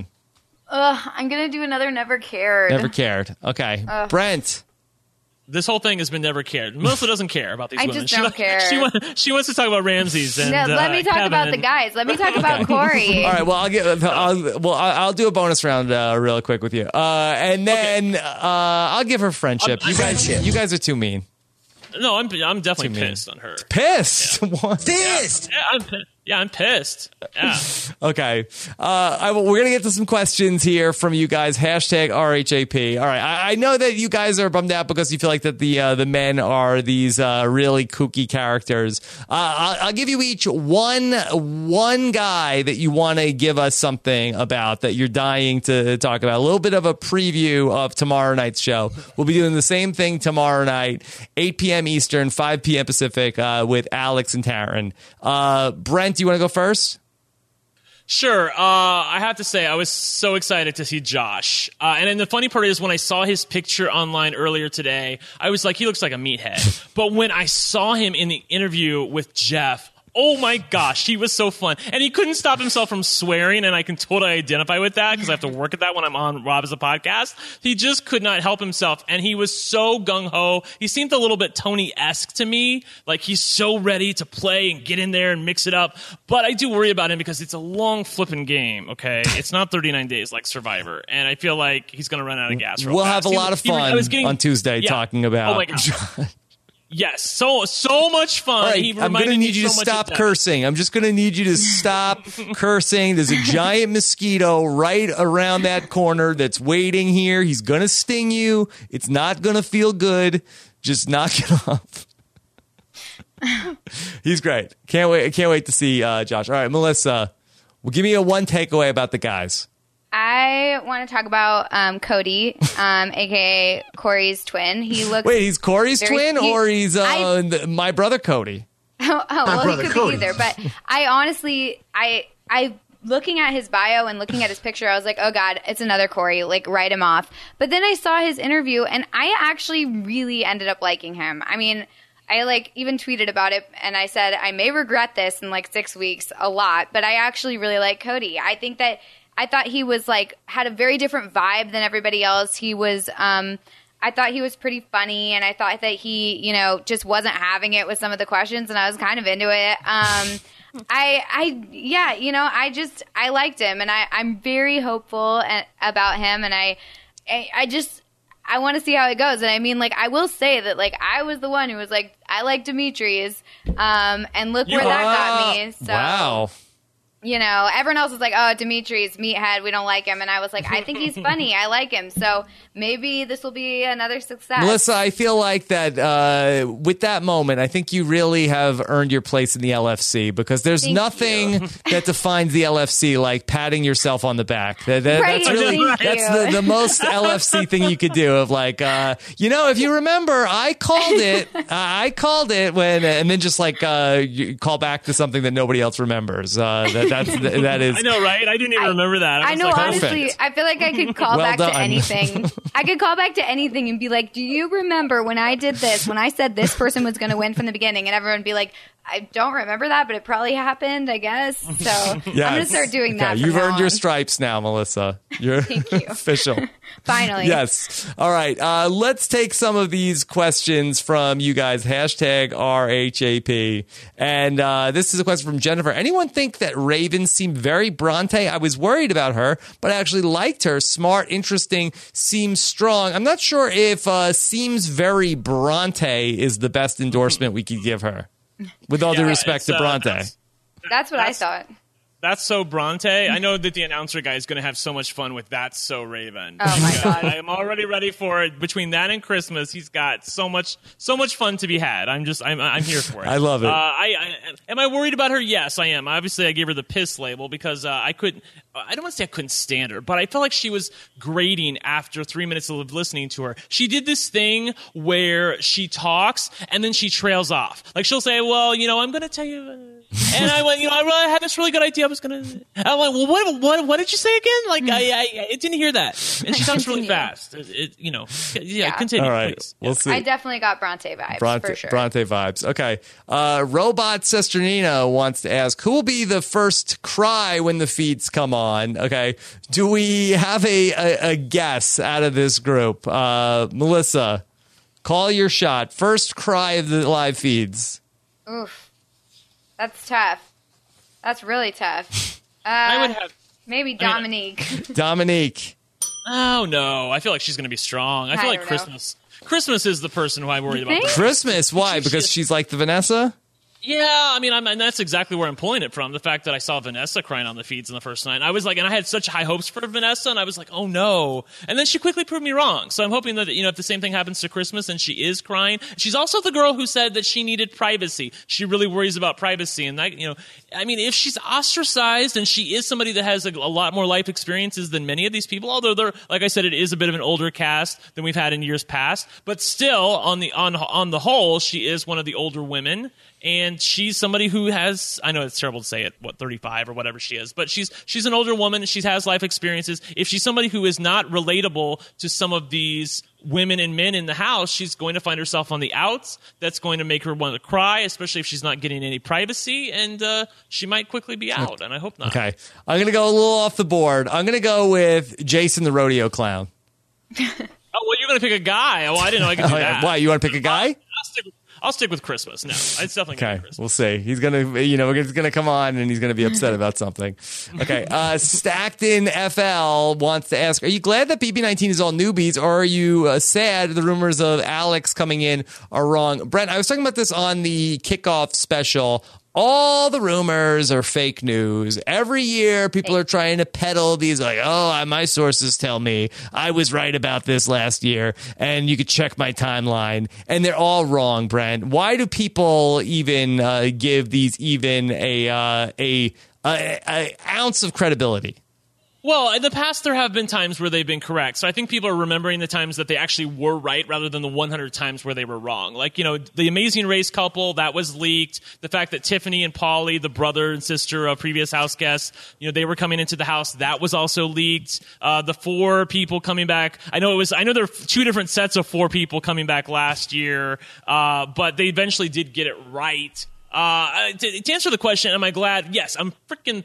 I'm going to do another never cared. Never cared. Okay. Brent. This whole thing has been never cared. Melissa doesn't care about these women. I just don't care. She wants to talk about Ramses and let me talk Kevin about the guys. Let me talk about Corey. All right. Well, I'll do a bonus round real quick with you, and then I'll give her friendship. You guys are too mean. No, I'm definitely pissed on her. Pissed? Yeah. What? Pissed? Yeah, I'm pissed. Yeah. Okay. We're going to get to some questions here from you guys. Hashtag RHAP. All right. I know that you guys are bummed out because you feel like that the men are these really kooky characters. I'll give you each one guy that you want to give us something about that you're dying to talk about. A little bit of a preview of tomorrow night's show. We'll be doing the same thing tomorrow night, 8 p.m. Eastern, 5 p.m. Pacific, with Alex and Taryn. Brent, do you want to go first? Sure. I have to say, I was so excited to see Josh. And then the funny part is when I saw his picture online earlier today, I was like, he looks like a meathead. But when I saw him in the interview with Jeff, oh my gosh, he was so fun. And he couldn't stop himself from swearing, and I can totally identify with that because I have to work at that when I'm on Rob as a podcast. He just could not help himself, and he was so gung-ho. He seemed a little bit Tony-esque to me. Like, he's so ready to play and get in there and mix it up. But I do worry about him because it's a long flipping game, okay? It's not 39 days like Survivor, and I feel like he's going to run out of gas real We'll fast. have a lot of fun on Tuesday talking about... Oh my God. Yes, so much fun. All right, I'm going to need you to stop cursing. I'm just going to need you to stop cursing. There's a giant mosquito right around that corner that's waiting here. He's going to sting you. It's not going to feel good. Just knock it off. He's great. Can't wait to see Josh. All right, Melissa, well, give me a one takeaway about the guys. I want to talk about Cody, a.k.a. Corey's twin. He looks. Wait, he's Corey's twin, or he's my brother Cody? Well, he could be either. But I honestly, looking at his bio and looking at his picture, I was like, oh God, it's another Corey. Like, write him off. But then I saw his interview, and I actually really ended up liking him. I mean, I even tweeted about it, and I said I may regret this in 6 weeks a lot, but I actually really like Cody. I thought he was had a very different vibe than everybody else. He was, I thought he was pretty funny, and I thought that he, just wasn't having it with some of the questions, and I was kind of into it. I liked him, and I'm very hopeful about him, and I want to see how it goes. And I mean, I will say that, I was the one who was I like Demetrius, and look where that got me. So. Wow. you know, everyone else was like, oh, Dimitri's meathead, we don't like him. And I was like, I think he's funny. I like him. So maybe this will be another success. Melissa, I feel like that with that moment, I think you really have earned your place in the LFC because there's nothing that defines the LFC like patting yourself on the back. Right, That's really that's the most LFC thing you could do of like, you know, if you remember, I called it when, and then just like you call back to something that nobody else remembers. That is. I know, right? I didn't even remember that. I know, like, honestly, perfect. I feel like I could call Well back done. to anything. I could call back to anything and be like, do you remember when I did this, when I said this person was going to win from the beginning? And everyone would be like, I don't remember that, but it probably happened, I guess. So I'm going to start doing that. Okay, from you've now earned your on. stripes now, Melissa. You're Thank you. official. Finally. Yes. All right. Let's take some of these questions from you guys. Hashtag RHAP. And this is a question from Jennifer. Anyone think that Raven seemed very Bronte? I was worried about her, but I actually liked her. Smart, interesting, seems strong. I'm not sure if seems very Bronte is the best endorsement we could give her. With all due respect to Bronte. That's what I thought. That's so Bronte. I know that the announcer guy is going to have so much fun with That's So Raven. Oh my God. I am already ready for it. Between that and Christmas, he's got so much fun to be had. I'm here for it. I love it. Am I worried about her? Yes, I am. Obviously, I gave her the piss label because I don't want to say I couldn't stand her, but I felt like she was grating after 3 minutes of listening to her. She did this thing where she talks and then she trails off. Like she'll say, well, you know, I'm going to tell you. And I went, you know, I had this really good idea. I went, well, what did you say again? Like, I didn't hear that. And she talks really fast. Continue, All right. please. We'll see. I definitely got Bronte vibes, for sure. Bronte vibes. Okay. Robot Sister Nina wants to ask, who will be the first to cry when the feeds come on? Okay. Do we have a guess out of this group? Melissa, call your shot. First cry of the live feeds. Oof. That's tough. That's really tough. I would have maybe Dominique. Dominique. Oh no, I feel like she's going to be strong. I feel like don't know. Christmas is the person who I worried about. think? Christmas. Why? Because she's like the Vanessa? Yeah, I mean, and that's exactly where I'm pulling it from. The fact that I saw Vanessa crying on the feeds in the first night. I was like, and I had such high hopes for Vanessa, and I was like, oh no. And then she quickly proved me wrong. So I'm hoping that, you know, if the same thing happens to Christmas and she is crying, she's also the girl who said that she needed privacy. She really worries about privacy. And that, you know, I mean, if she's ostracized and she is somebody that has a lot more life experiences than many of these people, although they're, like I said, it is a bit of an older cast than we've had in years past, but still on the whole, she is one of the older women. And she's somebody who has, I know it's terrible to say it, 35 or whatever she is, but she's an older woman. She has life experiences. If she's somebody who is not relatable to some of these women and men in the house, she's going to find herself on the outs. That's going to make her want to cry, especially if she's not getting any privacy, and she might quickly be out, and I hope not. Okay. I'm going to go a little off the board. I'm going to go with Jason the Rodeo Clown. Oh, well, you're going to pick a guy. Oh, I didn't know I could do that. Why? You want to pick a guy? I'll stick with Christmas. No, it's definitely going to Okay, be Christmas. we'll see. He's gonna, he's gonna come on and he's gonna be upset about something. Okay, Stackton FL wants to ask: are you glad that BB19 is all newbies, or are you sad the rumors of Alex coming in are wrong? Brent, I was talking about this on the kickoff special. All the rumors are fake news. Every year, people are trying to peddle these like, oh, my sources tell me I was right about this last year, and you could check my timeline, and they're all wrong, Brent. Why do people even give these even a ounce of credibility? Well, in the past, there have been times where they've been correct. So I think people are remembering the times that they actually were right rather than the 100 times where they were wrong. Like, you know, the Amazing Race couple, that was leaked. The fact that Tiffany and Pauly, the brother and sister of previous house guests, you know, they were coming into the house, that was also leaked. The 4 people coming back. I know there are 2 different sets of 4 people coming back last year, but they eventually did get it right. To answer the question, am I glad? Yes, I'm freaking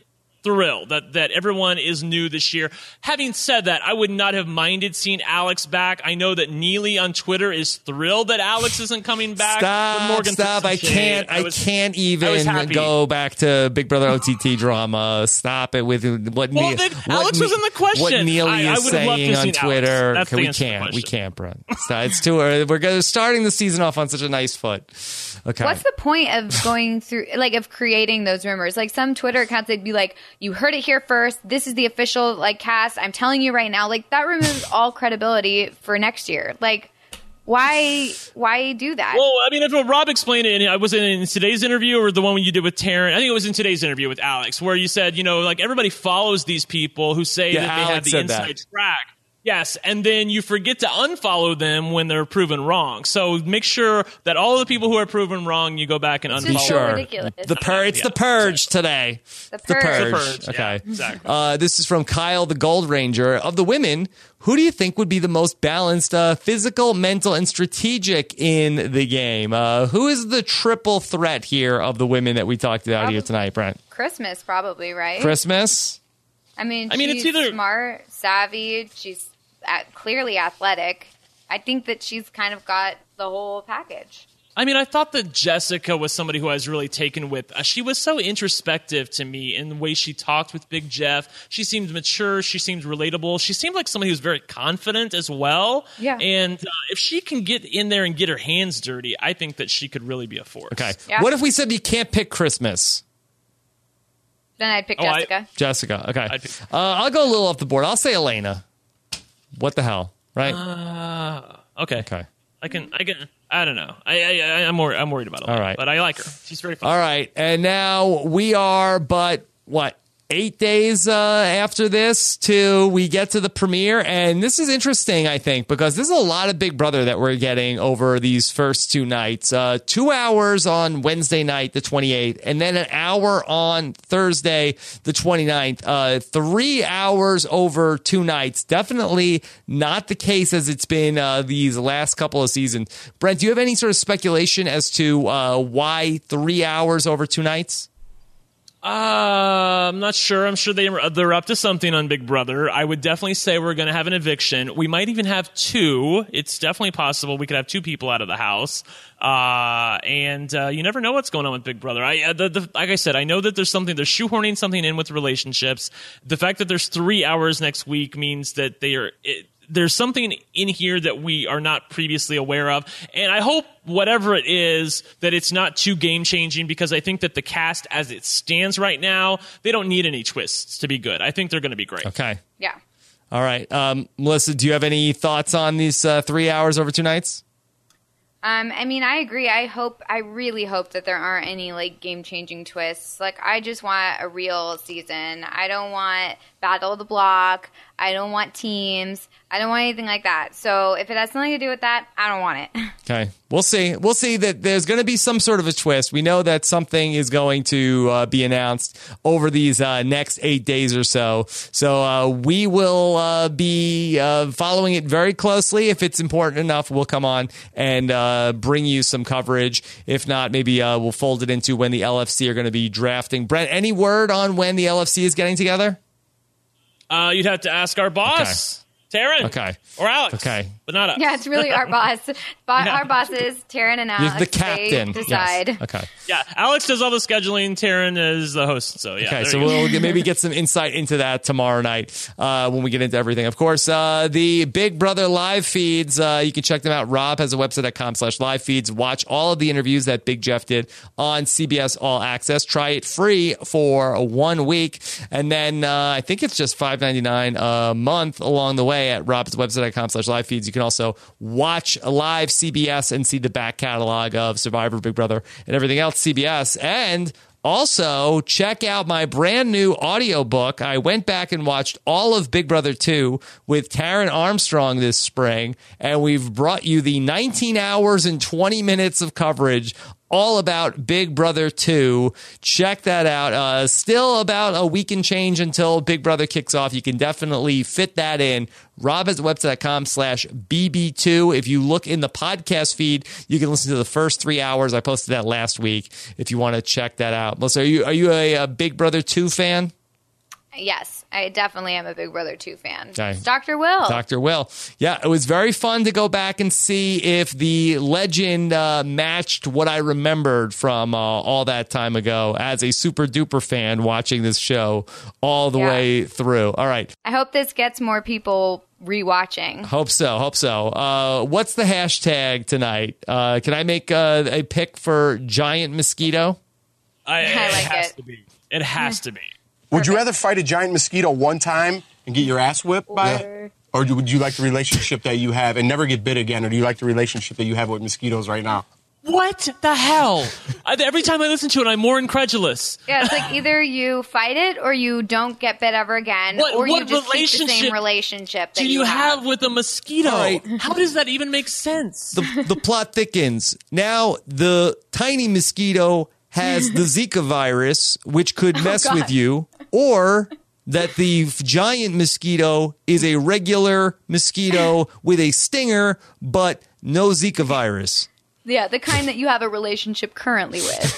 thrilled that everyone is new this year. Having said that, I would not have minded seeing Alex back. I know that Neely on Twitter is thrilled that Alex isn't coming back. Stop! I can't even go back to Big Brother OTT drama. Stop it with what. Alex was in the question. What Neely is saying on Twitter. That's we can't, bro. It's too early. We're starting the season off on such a nice foot. Okay. What's the point of going through, like, of creating those rumors? Like, some Twitter accounts, they'd be like, you heard it here first. This is the official, like, cast. I'm telling you right now. Like, that removes all credibility for next year. Like, why do that? Well, I mean, if Rob explained it, and I was in today's interview or the one you did with Taryn. I think it was in today's interview with Alex, where you said, like, everybody follows these people who say that they have the inside track. Yes, and then you forget to unfollow them when they're proven wrong. So make sure that all the people who are proven wrong, you go back and unfollow. It's so ridiculous. It's the purge today. The purge. Okay. Yeah, exactly. This is from Kyle the Gold Ranger. Of the women, who do you think would be the most balanced, physical, mental, and strategic in the game? Who is the triple threat here of the women that we talked about here tonight, Brent? Christmas, probably, right? Christmas? I mean, it's she's either smart, savvy, she's clearly athletic. I think that she's kind of got the whole package. I mean, I thought that Jessica was somebody who I was really taken with. She was so introspective to me in the way she talked with Big Jeff. She seemed mature. She seemed relatable. She seemed like somebody who was very confident as well. Yeah. And if she can get in there and get her hands dirty, I think that she could really be a force. Okay. Yeah. What if we said you can't pick Christmas? Then I'd pick Jessica. Jessica. Okay. I'll go a little off the board. I'll say Elena. What the hell? Right? Okay. I don't know. I'm worried about it. All right. But I like her. She's very fun. All right. And now we are, 8 days after this till we get to the premiere. And this is interesting, I think, because this is a lot of Big Brother that we're getting over these first 2 nights. 2 hours on Wednesday night, the 28th, and then an hour on Thursday, the 29th. 3 hours over 2 nights. Definitely not the case as it's been these last couple of seasons. Brent, do you have any sort of speculation as to why 3 hours over 2 nights? I'm not sure. I'm sure they're up to something on Big Brother. I would definitely say we're going to have an eviction. We might even have 2. It's definitely possible we could have 2 people out of the house. And you never know what's going on with Big Brother. Like I said, I know that they're shoehorning something in with relationships. The fact that there's 3 hours next week means that there's something in here that we are not previously aware of. And I hope whatever it is, that it's not too game-changing, because I think that the cast as it stands right now, they don't need any twists to be good. I think they're going to be great. Okay. Yeah. All right. Melissa, do you have any thoughts on these 3 hours over 2 nights? I mean, I agree. I really hope that there aren't any, like, game-changing twists. Like, I just want a real season. I don't want Battle of the Block. I don't want teams. I don't want anything like that. So if it has something to do with that, I don't want it. Okay. We'll see. We'll see that there's going to be some sort of a twist. We know that something is going to be announced over these next 8 days or so. So we will be following it very closely. If it's important enough, we'll come on and bring you some coverage. If not, maybe we'll fold it into when the LFC are going to be drafting. Brent, any word on when the LFC is getting together? You'd have to ask our boss. Okay. Taryn. Okay. Or Alex. Okay. But not us. Yeah, it's really our boss. Our bosses, Taryn and Alex. You're the captain. They decide. Yes. Okay. Yeah, Alex does all the scheduling. Taryn is the host. So yeah. Okay, so we'll maybe get some insight into that tomorrow night when we get into everything. Of course, the Big Brother live feeds, you can check them out. Rob has a website.com/live feeds. Watch all of the interviews that Big Jeff did on CBS All Access. Try it free for 1 week. And then I think it's just $5.99 a month along the way at Rob's website.com/live feeds. You can also watch live CBS and see the back catalog of Survivor, Big Brother, and everything else CBS. And also, check out my brand new audiobook. I went back and watched all of Big Brother 2 with Taryn Armstrong this spring, and we've brought you the 19 hours and 20 minutes of coverage all about Big Brother 2. Check that out. Still about a week and change until Big Brother kicks off. You can definitely fit that in. RobHasAWebsite.com/BB2. If you look in the podcast feed, you can listen to the first 3 hours. I posted that last week if you want to check that out. Melissa, are you a Big Brother 2 fan? Yes, I definitely am a Big Brother 2 fan. Okay. It's Dr. Will. Dr. Will. Yeah, it was very fun to go back and see if the legend matched what I remembered from all that time ago as a super duper fan watching this show all the way through. All right. I hope this gets more people rewatching. Hope so. What's the hashtag tonight? Can I make a pick for giant mosquito? I like it. It has to be. Would you rather fight a giant mosquito one time and get your ass whipped by it? Or would you like the relationship that you have and never get bit again? Or do you like the relationship that you have with mosquitoes right now? What the hell? Every time I listen to it, I'm more incredulous. Yeah, it's like either you fight it or you don't get bit ever again, or you just keep the same relationship that you have with a mosquito. Right. How does that even make sense? The plot thickens. Now the tiny mosquito has the Zika virus, which could mess with you, or that the giant mosquito is a regular mosquito with a stinger, but no Zika virus. Yeah, the kind that you have a relationship currently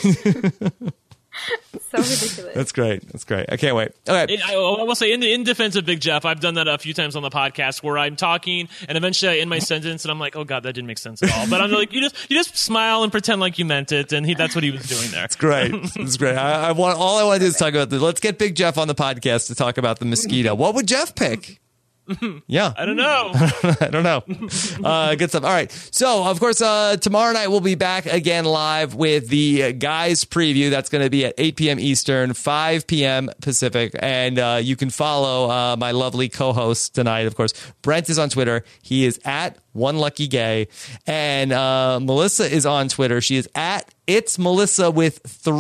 with. It's so ridiculous. That's great. I can't wait. Okay. I will say, in defense of Big Jeff, I've done that a few times on the podcast where I'm talking and eventually I end my sentence and I'm like, oh God, that didn't make sense at all. But I'm like, you just smile and pretend like you meant it, and that's what he was doing there. It's great. It's great. I want to do is talk about this. Let's get Big Jeff on the podcast to talk about the mosquito. What would Jeff pick? Yeah. I don't know. I don't know. Good stuff. All right. So, of course, tomorrow night we'll be back again live with the Guys preview. That's going to be at 8 p.m. Eastern, 5 p.m. Pacific. And you can follow my lovely co-host tonight. Of course, Brent is on Twitter. He is at OneLuckyGay. And Melissa is on Twitter. She is at It's Melissa with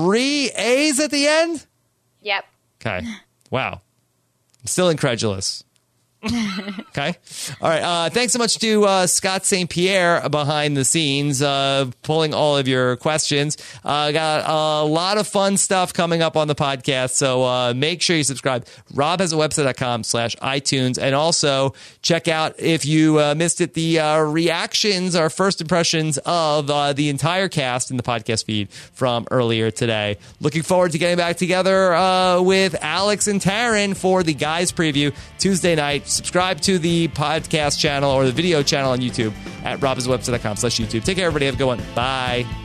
3 A's at the end. Yep. Okay. Wow. I'm still incredulous. Okay. All right. Thanks so much to Scott St. Pierre behind the scenes, pulling all of your questions. Got a lot of fun stuff coming up on the podcast. So make sure you subscribe. robhasawebsite.com/iTunes. And also check out, if you missed it, the reactions, our first impressions of the entire cast in the podcast feed from earlier today. Looking forward to getting back together with Alex and Taryn for the Guys preview Tuesday night. Subscribe to the podcast channel or the video channel on YouTube at robhasawebsite.com/YouTube. Take care, everybody. Have a good one. Bye.